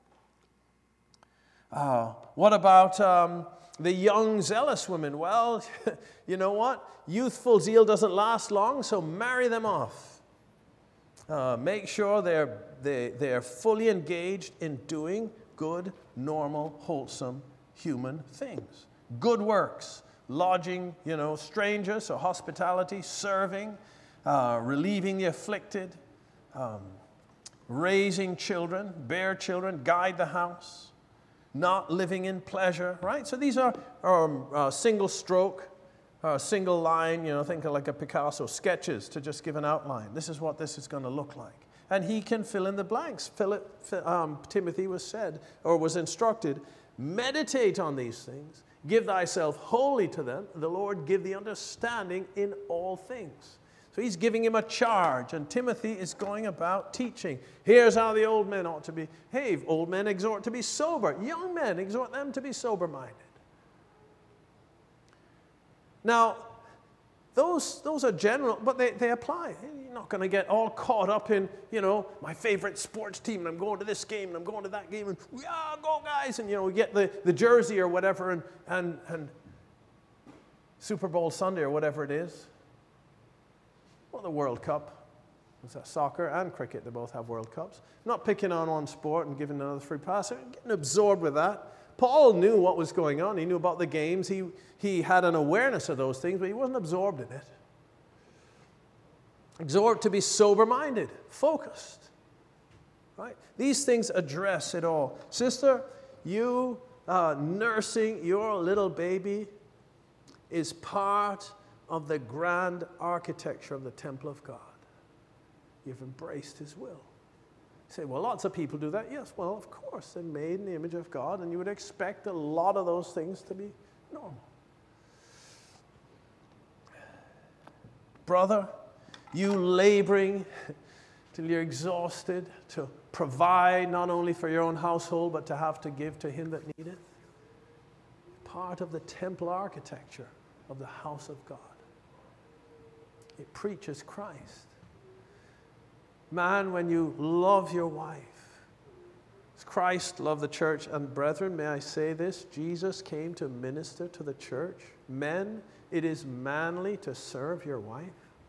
[SPEAKER 1] Uh, what about um, the young, zealous women? Well, you know what? Youthful zeal doesn't last long, so marry them off. Uh, make sure they're, they, they're fully engaged in doing good, normal, wholesome human things. Good works. Lodging, you know, strangers, so hospitality, serving, uh, relieving the afflicted, um, raising children, bear children, guide the house, not living in pleasure, right? So these are um, uh, single stroke, uh, single line, you know, think of like a Picasso, sketches to just give an outline. This is what this is going to look like. And he can fill in the blanks. Philip, um, Timothy was said, or was instructed, meditate on these things. Give thyself wholly to them. The Lord give thee understanding in all things. So he's giving him a charge, and Timothy is going about teaching. Here's how the old men ought to behave. Old men exhort to be sober. Young men exhort them to be sober-minded. Now, those, those are general, but they, they apply. You're not going to get all caught up in, you know, my favorite sports team, and I'm going to this game, and I'm going to that game, and yeah, go guys, and, you know, get the, the jersey or whatever, and, and, and Super Bowl Sunday or whatever it is. Well, the World Cup. It's soccer and cricket, they both have World Cups. Not picking on one sport and giving another free pass, getting absorbed with that. Paul knew what was going on. He knew about the games. He, he had an awareness of those things, but he wasn't absorbed in it. Exhort to be sober-minded, focused. Right? These things address it all. Sister, you uh, nursing your little baby is part of the grand architecture of the temple of God. You've embraced his will. You say, well, lots of people do that. Yes, well, of course, they're made in the image of God, and you would expect a lot of those things to be normal. Brother, you laboring till you're exhausted to provide not only for your own household, but to have to give to him that needeth. Part of the temple architecture of the house of God. It preaches Christ. Man, when you love your wife, as Christ loved the church, and brethren, may I say this, Jesus came to minister to the church. Men, it is manly to serve your wife.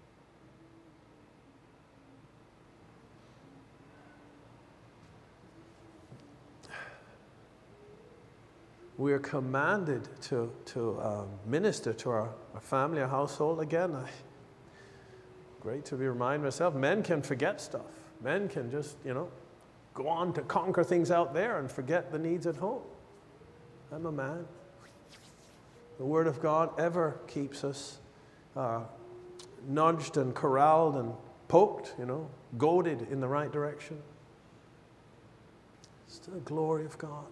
[SPEAKER 1] We are commanded to, to um, minister to our, our family, our household. Again, I, great to be reminded myself, men can forget stuff. Men can just, you know, go on to conquer things out there and forget the needs at home. I'm a man. The Word of God ever keeps us uh, nudged and corralled and poked, you know, goaded in the right direction. It's the glory of God.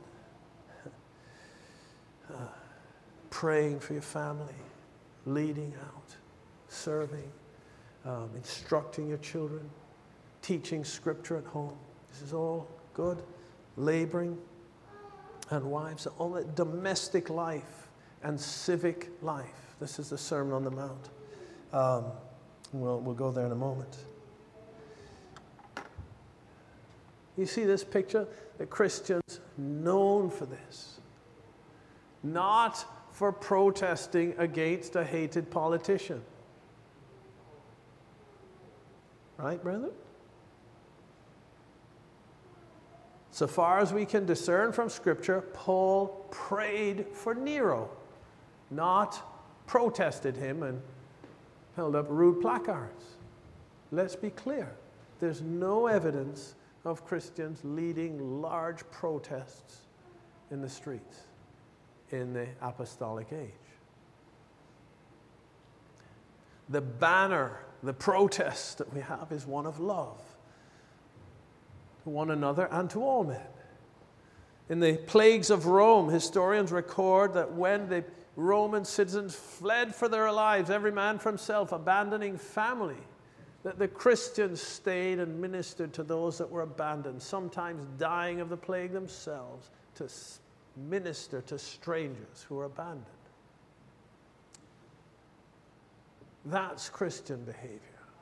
[SPEAKER 1] Uh, praying for your family, leading out, serving, um, instructing your children, teaching Scripture at home. This is all good. Laboring, and wives, all that domestic life and civic life. This is the Sermon on the Mount. Um, we'll, we'll go there in a moment. You see this picture? The Christians known for this. Not for protesting against a hated politician. Right, brethren? So far as we can discern from Scripture, Paul prayed for Nero, not protested him and held up rude placards. Let's be clear. There's no evidence of Christians leading large protests in the streets in the apostolic age. The banner, the protest that we have is one of love to one another and to all men. In the plagues of Rome, historians record that when the Roman citizens fled for their lives, every man for himself, abandoning family, that the Christians stayed and ministered to those that were abandoned, sometimes dying of the plague themselves, to minister to strangers who were abandoned. That's Christian behavior.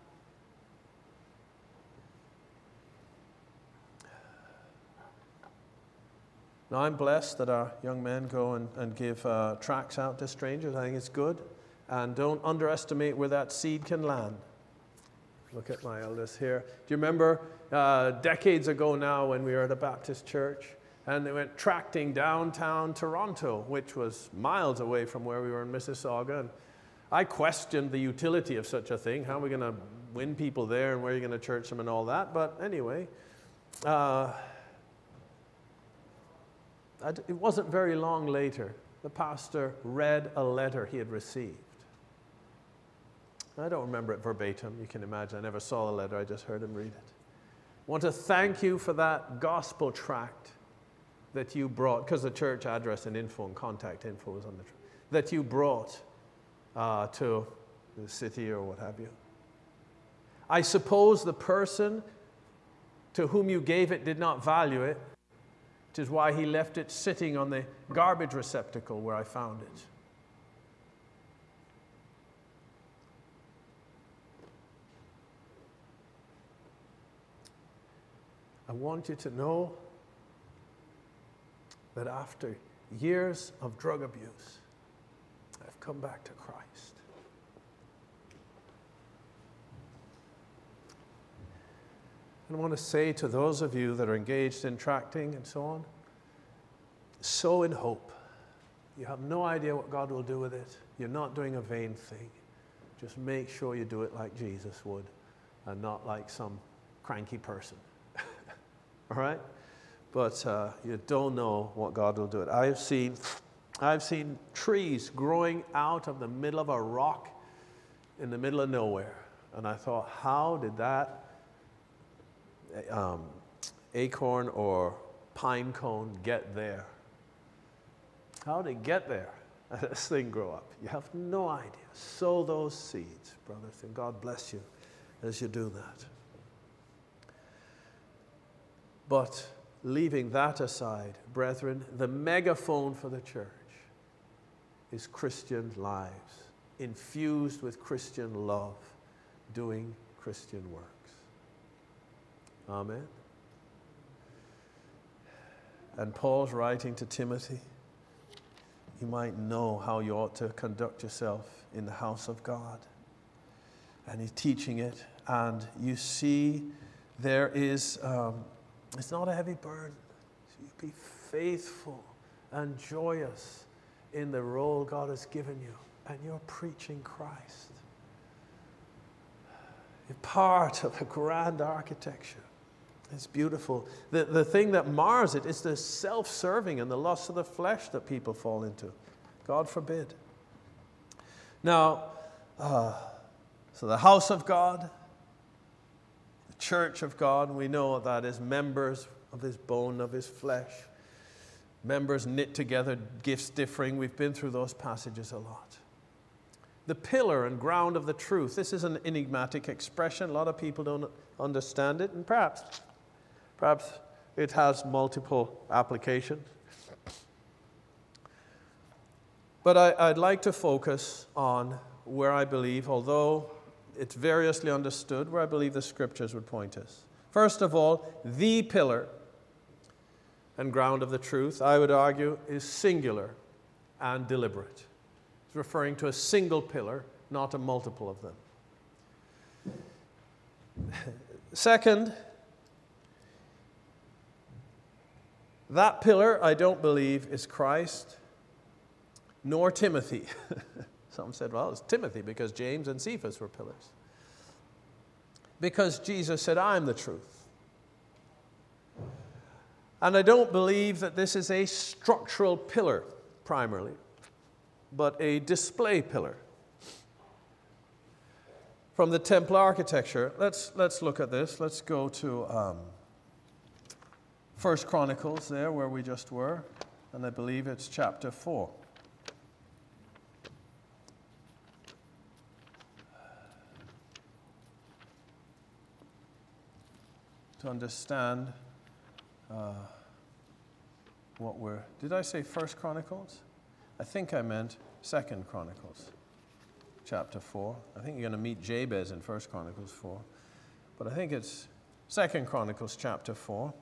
[SPEAKER 1] Now, I'm blessed that our young men go and, and give uh, tracts out to strangers. I think it's good. And don't underestimate where that seed can land. Look at my eldest here. Do you remember uh, decades ago now when we were at a Baptist church and they went tracting downtown Toronto, which was miles away from where we were in Mississauga. And I questioned the utility of such a thing. How are we going to win people there and where are you going to church them and all that? But anyway, uh, it wasn't very long later, the pastor read a letter he had received. I don't remember it verbatim. You can imagine. I never saw the letter. I just heard him read it. I want to thank you for that gospel tract that you brought, because the church address and info and contact info was on the tract, that you brought uh, to the city or what have you. I suppose the person to whom you gave it did not value it, which is why he left it sitting on the garbage receptacle where I found it. I want you to know that after years of drug abuse, I've come back to Christ. And I want to say to those of you that are engaged in tracting and so on, sow in hope. You have no idea what God will do with it. You're not doing a vain thing. Just make sure you do it like Jesus would and not like some cranky person. All right? But uh, you don't know what God will do it. I've seen, I've seen trees growing out of the middle of a rock in the middle of nowhere. And I thought, how did that um, acorn or pine cone get there? How did it get there? This thing grow up? You have no idea. Sow those seeds, brothers, and God bless you as you do that. But leaving that aside, brethren, the megaphone for the church is Christian lives, infused with Christian love, doing Christian works. Amen. And Paul's writing to Timothy, you might know how you ought to conduct yourself in the house of God. And he's teaching it, and you see there is... Um, It's not a heavy burden. So you be faithful and joyous in the role God has given you. And you're preaching Christ. You're part of a grand architecture. It's beautiful. The, the thing that mars it is the self-serving and the lust of the flesh that people fall into. God forbid. Now, uh, so the house of God, church of God, we know that is members of his bone, of his flesh. Members knit together, gifts differing. We've been through those passages a lot. The pillar and ground of the truth. This is an enigmatic expression. A lot of people don't understand it, and perhaps, perhaps it has multiple applications. But I, I'd like to focus on where I believe, although it's variously understood, where I believe the scriptures would point us. First of all, the pillar and ground of the truth, I would argue, is singular and deliberate. It's referring to a single pillar, not a multiple of them. Second, that pillar, I don't believe, is Christ, nor Timothy. Some said, well, it's Timothy because James and Cephas were pillars. Because Jesus said, I am the truth. And I don't believe that this is a structural pillar, primarily, but a display pillar. From the temple architecture, let's, let's look at this. Let's go to um, First Chronicles there, where we just were, and I believe it's chapter four. To understand uh, what we're... Did I say First Chronicles? I think I meant Second Chronicles, chapter four. I think you're going to meet Jabez in First Chronicles four. But I think it's Second Chronicles chapter four.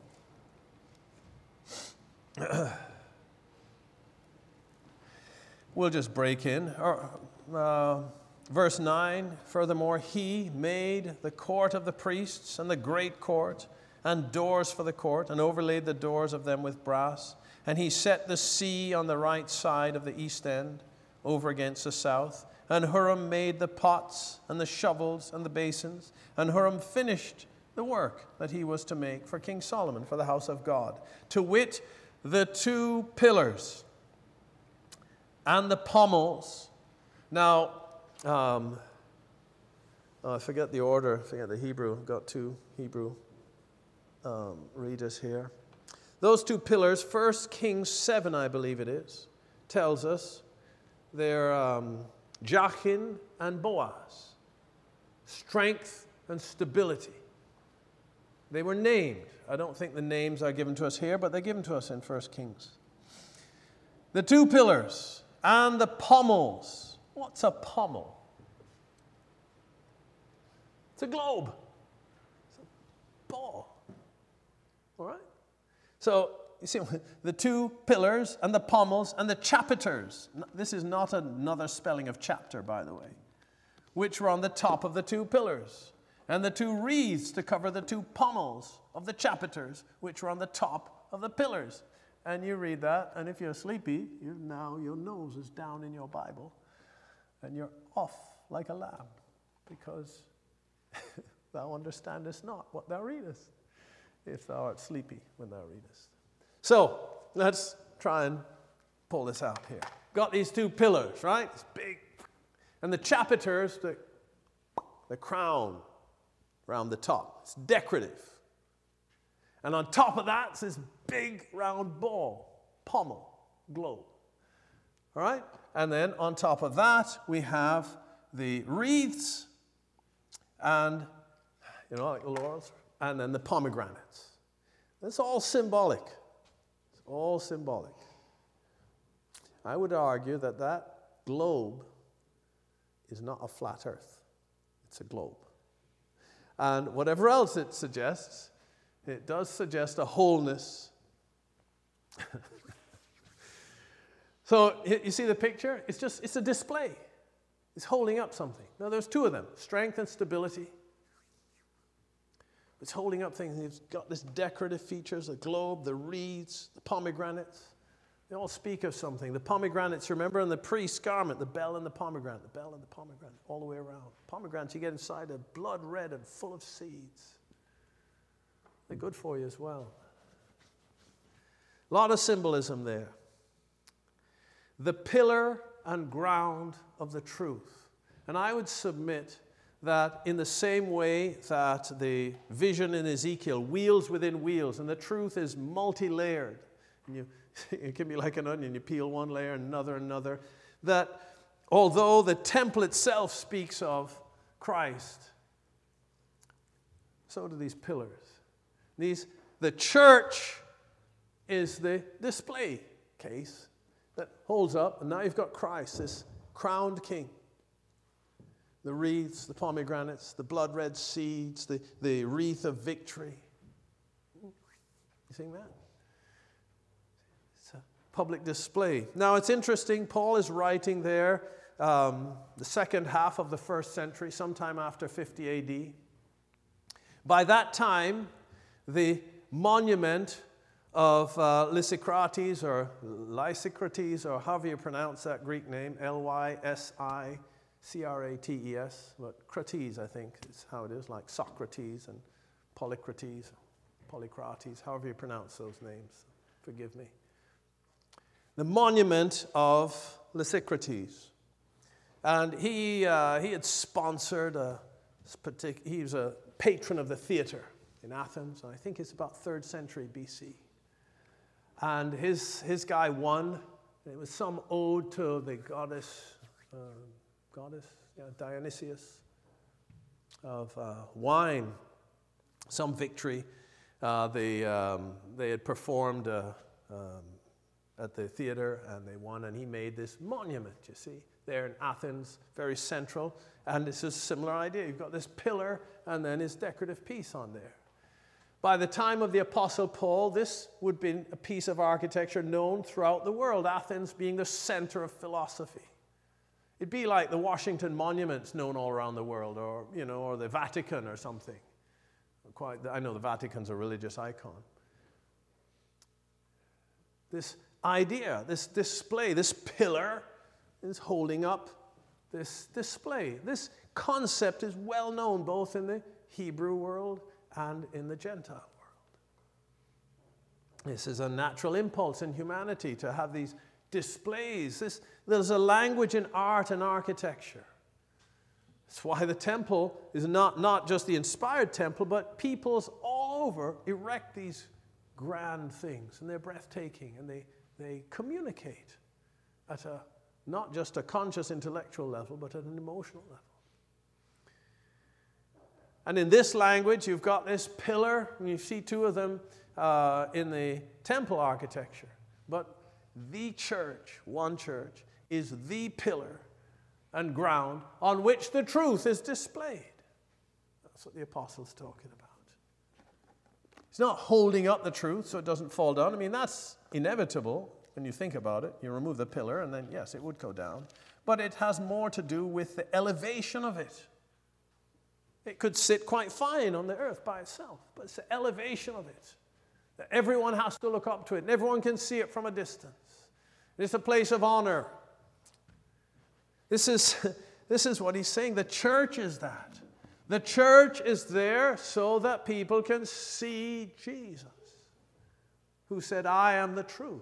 [SPEAKER 1] We'll just break in. Uh, verse nine, furthermore, he made the court of the priests and the great court and doors for the court and overlaid the doors of them with brass. And he set the sea on the right side of the east end over against the south. And Huram made the pots and the shovels and the basins. And Huram finished the work that he was to make for King Solomon for the house of God, to wit, the two pillars and the pommels. Now, um, oh, I forget the order. I forget the Hebrew. I've got two Hebrew um, readers here. Those two pillars, First Kings seven, I believe it is, tells us they're um, Jachin and Boaz, strength and stability. They were named. I don't think the names are given to us here, but they're given to us in First Kings. The two pillars and the pommels. What's a pommel? It's a globe. It's a ball. All right? So, you see, the two pillars and the pommels and the chapiters. This is not another spelling of chapter, by the way. Which were on the top of the two pillars. And the two wreaths to cover the two pommels of the chapiters, which were on the top of the pillars. And you read that, and if you're sleepy, you now your nose is down in your Bible, and you're off like a lamb, because thou understandest not what thou readest, if thou art sleepy when thou readest. So, let's try and pull this out here. Got these two pillars, right? It's big. And the chapiters, the, the crown around the top. It's decorative. And on top of that is this big round ball, pommel, globe. All right? And then on top of that, we have the wreaths and, you know, like the laurels, and then the pomegranates. It's all symbolic. It's all symbolic. I would argue that that globe is not a flat earth. It's a globe. And whatever else it suggests, it does suggest a wholeness. So you see the picture? It's just, it's a display. It's holding up something. Now there's two of them, strength and stability. It's holding up things. It's got this decorative features, the globe, the wreaths, the pomegranates. They all speak of something. The pomegranates, remember, in the priest's garment, the bell and the pomegranate, the bell and the pomegranate, all the way around. Pomegranates you get inside are blood red and full of seeds. They're good for you as well. A lot of symbolism there. The pillar and ground of the truth. And I would submit that in the same way that the vision in Ezekiel, wheels within wheels, and the truth is multi-layered, and you it can be like an onion. You peel one layer, another, another. That although the temple itself speaks of Christ, so do these pillars. These, the church is the display case that holds up. And now you've got Christ, this crowned king. The wreaths, the pomegranates, the blood-red seeds, the, the wreath of victory. You seeing that? Public display. Now it's interesting, Paul is writing there um, the second half of the first century, sometime after fifty A D. By that time, the monument of uh, Lysicrates or Lysicrates, or however you pronounce that Greek name, L Y S I C R A T E S, but Crates, I think, is how it is, like Socrates and Polycrates, Polycrates, however you pronounce those names. Forgive me. The monument of Lysicrates. And he uh, he had sponsored, a partic- he was a patron of the theater in Athens. I think it's about third century B C. And his his guy won. It was some ode to the goddess, uh, goddess yeah, Dionysius of uh, wine. Some victory. Uh, they um, they had performed a, um, at the theater, and they won, and he made this monument, you see, there in Athens, very central. And this is a similar idea. You've got this pillar and then his decorative piece on there. By the time of the Apostle Paul, this would be a piece of architecture known throughout the world, Athens being the center of philosophy. It'd be like the Washington monuments known all around the world, or, you know, or the Vatican or something. Quite, I know the Vatican's a religious icon. This idea, this display, this pillar is holding up this display. This concept is well known both in the Hebrew world and in the Gentile world. This is a natural impulse in humanity to have these displays. This, there's a language in art and architecture. That's why the temple is not, not just the inspired temple, but peoples all over erect these grand things, and they're breathtaking, and they, they communicate at a not just a conscious intellectual level, but at an emotional level. And in this language, you've got this pillar, and you see two of them uh, in the temple architecture. But the church, one church, is the pillar and ground on which the truth is displayed. That's what the apostle's talking about. He's not holding up the truth so it doesn't fall down. I mean, that's inevitable when you think about it. You remove the pillar and then, yes, it would go down. But it has more to do with the elevation of it. It could sit quite fine on the earth by itself, but it's the elevation of it. That everyone has to look up to it, and everyone can see it from a distance. It's a place of honor. This is, this is what he's saying. The church is that. The church is there so that people can see Jesus, who said, I am the truth.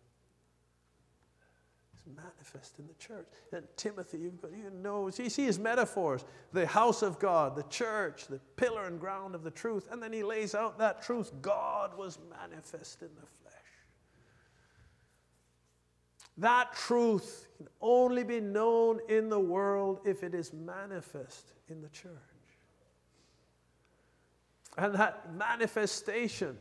[SPEAKER 1] It's manifest in the church. And Timothy, you've got, you know, you see his metaphors. The house of God, the church, the pillar and ground of the truth. And then he lays out that truth. God was manifest in the flesh. That truth can only be known in the world if it is manifest in the church. And that manifestation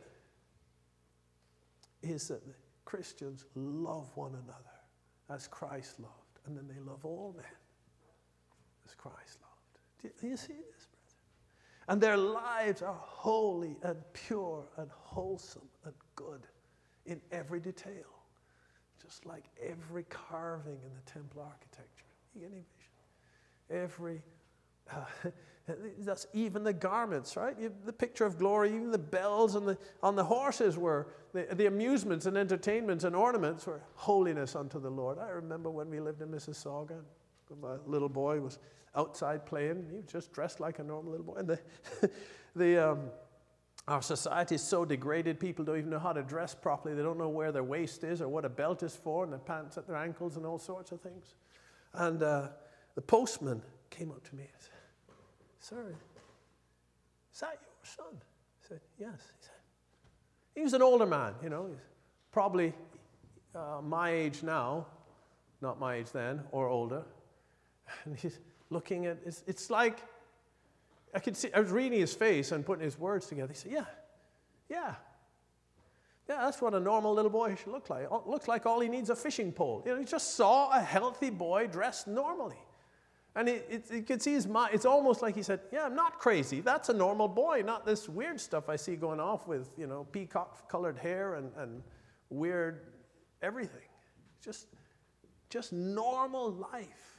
[SPEAKER 1] is that the Christians love one another as Christ loved. And then they love all men as Christ loved. Do you, do you see this, brother? And their lives are holy and pure and wholesome and good in every detail. Just like every carving in the temple architecture. You get any vision? Every, uh, that's even the garments, right? You, the picture of glory, even the bells on the, on the horses were, the, the amusements and entertainments and ornaments were holiness unto the Lord. I remember when we lived in Mississauga, my little boy was outside playing. He was just dressed like a normal little boy. And the, the um, our society is so degraded, people don't even know how to dress properly. They don't know where their waist is or what a belt is for, and the pants at their ankles and all sorts of things. And uh, the postman came up to me and said, Sir, is that your son? I said, yes. He said, he was an older man, you know, he's probably uh, my age now, not my age then, or older. And he's looking at, it's, it's like, I could see, I was reading his face and putting his words together. He said, yeah, yeah. Yeah, that's what a normal little boy should look like. It looks like all he needs is a fishing pole. You know, he just saw a healthy boy dressed normally. And it, it, you could see his mind. It's almost like he said, yeah, I'm not crazy. That's a normal boy, not this weird stuff I see going off with, you know, peacock-colored hair and, and weird everything. Just, just normal life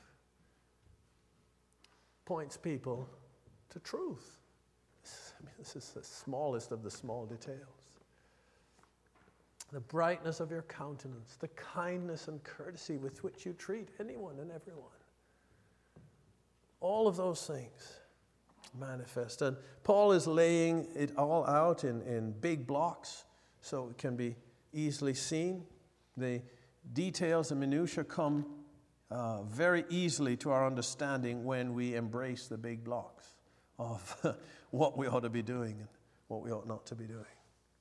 [SPEAKER 1] points people to truth. I mean, this is the smallest of the small details. The brightness of your countenance, the kindness and courtesy with which you treat anyone and everyone. All of those things manifest. And Paul is laying it all out in, in big blocks so it can be easily seen. The details and minutiae come uh, very easily to our understanding when we embrace the big blocks of what we ought to be doing and what we ought not to be doing.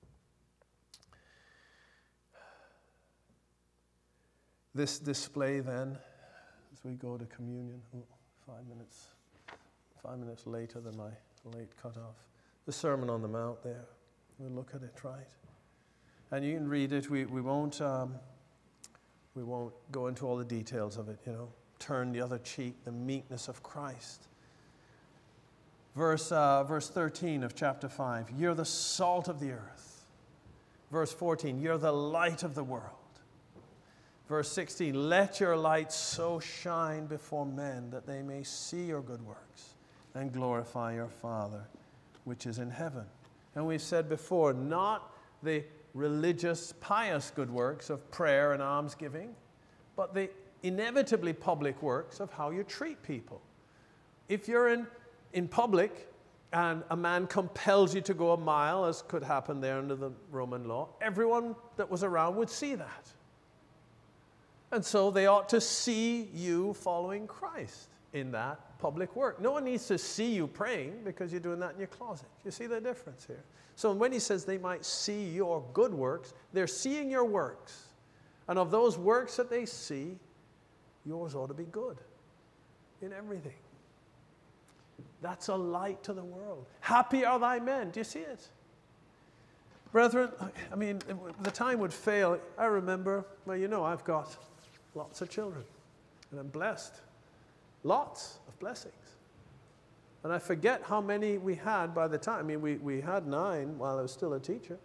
[SPEAKER 1] This display then, as we go to communion, oh, five minutes, five minutes later than my late cutoff. The Sermon on the Mount there. We'll look at it, right? And you can read it. We we won't um, we won't go into all the details of it. You know, turn the other cheek, the meekness of Christ. Verse, uh, verse thirteen of chapter five, you're the salt of the earth. Verse fourteen, you're the light of the world. Verse sixteen, let your light so shine before men that they may see your good works and glorify your Father which is in heaven. And we've said before, not the religious, pious good works of prayer and almsgiving, but the inevitably public works of how you treat people. If you're in, in public and a man compels you to go a mile, as could happen there under the Roman law, everyone that was around would see that. And so they ought to see you following Christ in that public work. No one needs to see you praying because you're doing that in your closet. You see the difference here? So when he says they might see your good works, they're seeing your works. And of those works that they see, yours ought to be good in everything. That's a light to the world. Happy are thy men. Do you see it? Brethren, I mean, the time would fail. I remember, well, you know, I've got lots of children, and I'm blessed. Lots of blessings. And I forget how many we had by the time. I mean, we, we had nine while I was still a teacher.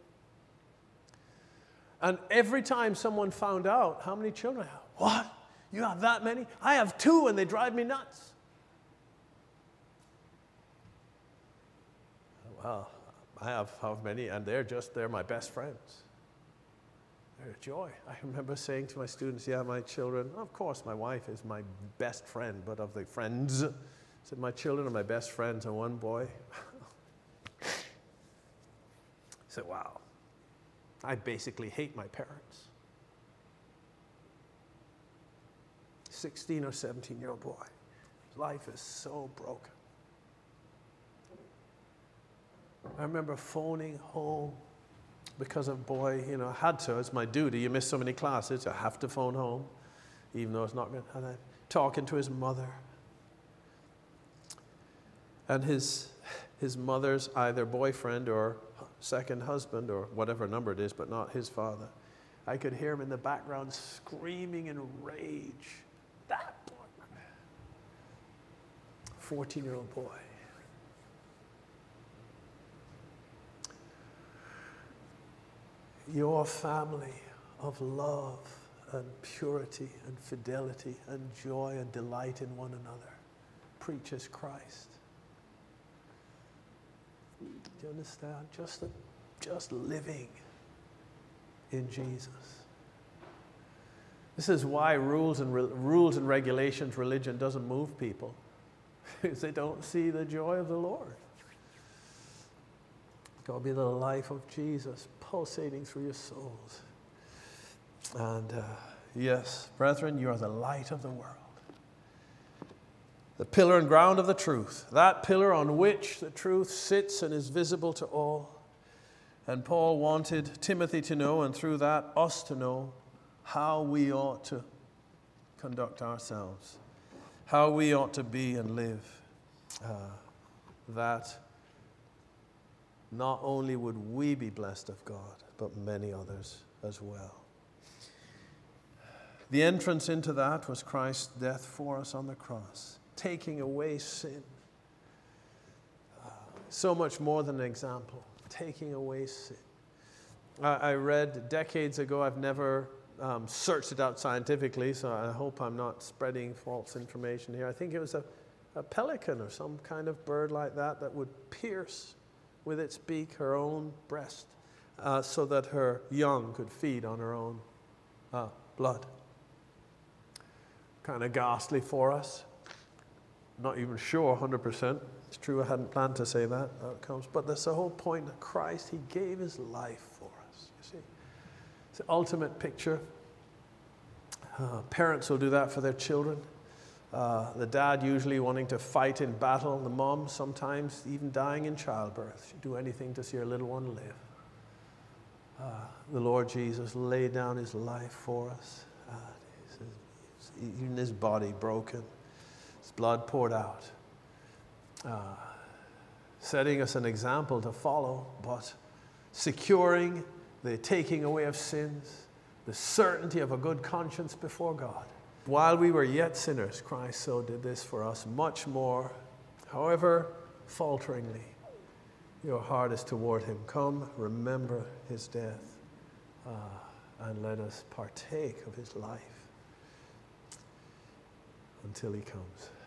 [SPEAKER 1] And every time someone found out how many children I have, what? You have that many? I have two, and they drive me nuts. Well, I have how many, and they're just, they're my best friends. They're a joy. I remember saying to my students, yeah, my children, of course my wife is my best friend, but of the friends, I said, my children are my best friends, and one boy. I said, wow, I basically hate my parents. sixteen or seventeen-year-old boy. His life is so broken. I remember phoning home because of boy, you know, I had to. It's my duty. You miss so many classes, I have to phone home, even though it's not good. And I'm talking to his mother. And his, his mother's either boyfriend or second husband or whatever number it is, but not his father. I could hear him in the background screaming in rage. That boy. fourteen-year-old boy. Your family of love and purity and fidelity and joy and delight in one another preaches Christ. Do you understand? Just, the, just living in Jesus. This is why rules and, re, rules and regulations, religion doesn't move people. Because they don't see the joy of the Lord. God be the life of Jesus pulsating through your souls. And uh, yes, brethren, you are the light of the world. The pillar and ground of the truth. That pillar on which the truth sits and is visible to all. And Paul wanted Timothy to know, and through that us to know, how we ought to conduct ourselves. How we ought to be and live. Uh, that not only would we be blessed of God, but many others as well. The entrance into that was Christ's death for us on the cross, taking away sin. Uh, so much more than an example, taking away sin. I, I read decades ago, I've never um, searched it out scientifically, so I hope I'm not spreading false information here. I think it was a, a pelican or some kind of bird like that that would pierce with its beak her own breast uh, so that her young could feed on her own uh, blood. Kind of ghastly for us. Not even sure one hundred percent. It's true I hadn't planned to say that outcomes, but that's the whole point of Christ. He gave his life for us, you see. It's the ultimate picture. Uh, parents will do that for their children. Uh, the dad usually wanting to fight in battle, the mom sometimes even dying in childbirth. She'd do anything to see her little one live. Uh, the Lord Jesus laid down his life for us. Uh, even his body broken, his blood poured out, uh, setting us an example to follow, but securing the taking away of sins, the certainty of a good conscience before God. while we were yet sinners, Christ so did this for us. Much more, however falteringly your heart is toward him, come, remember his death, uh, and let us partake of his life until he comes.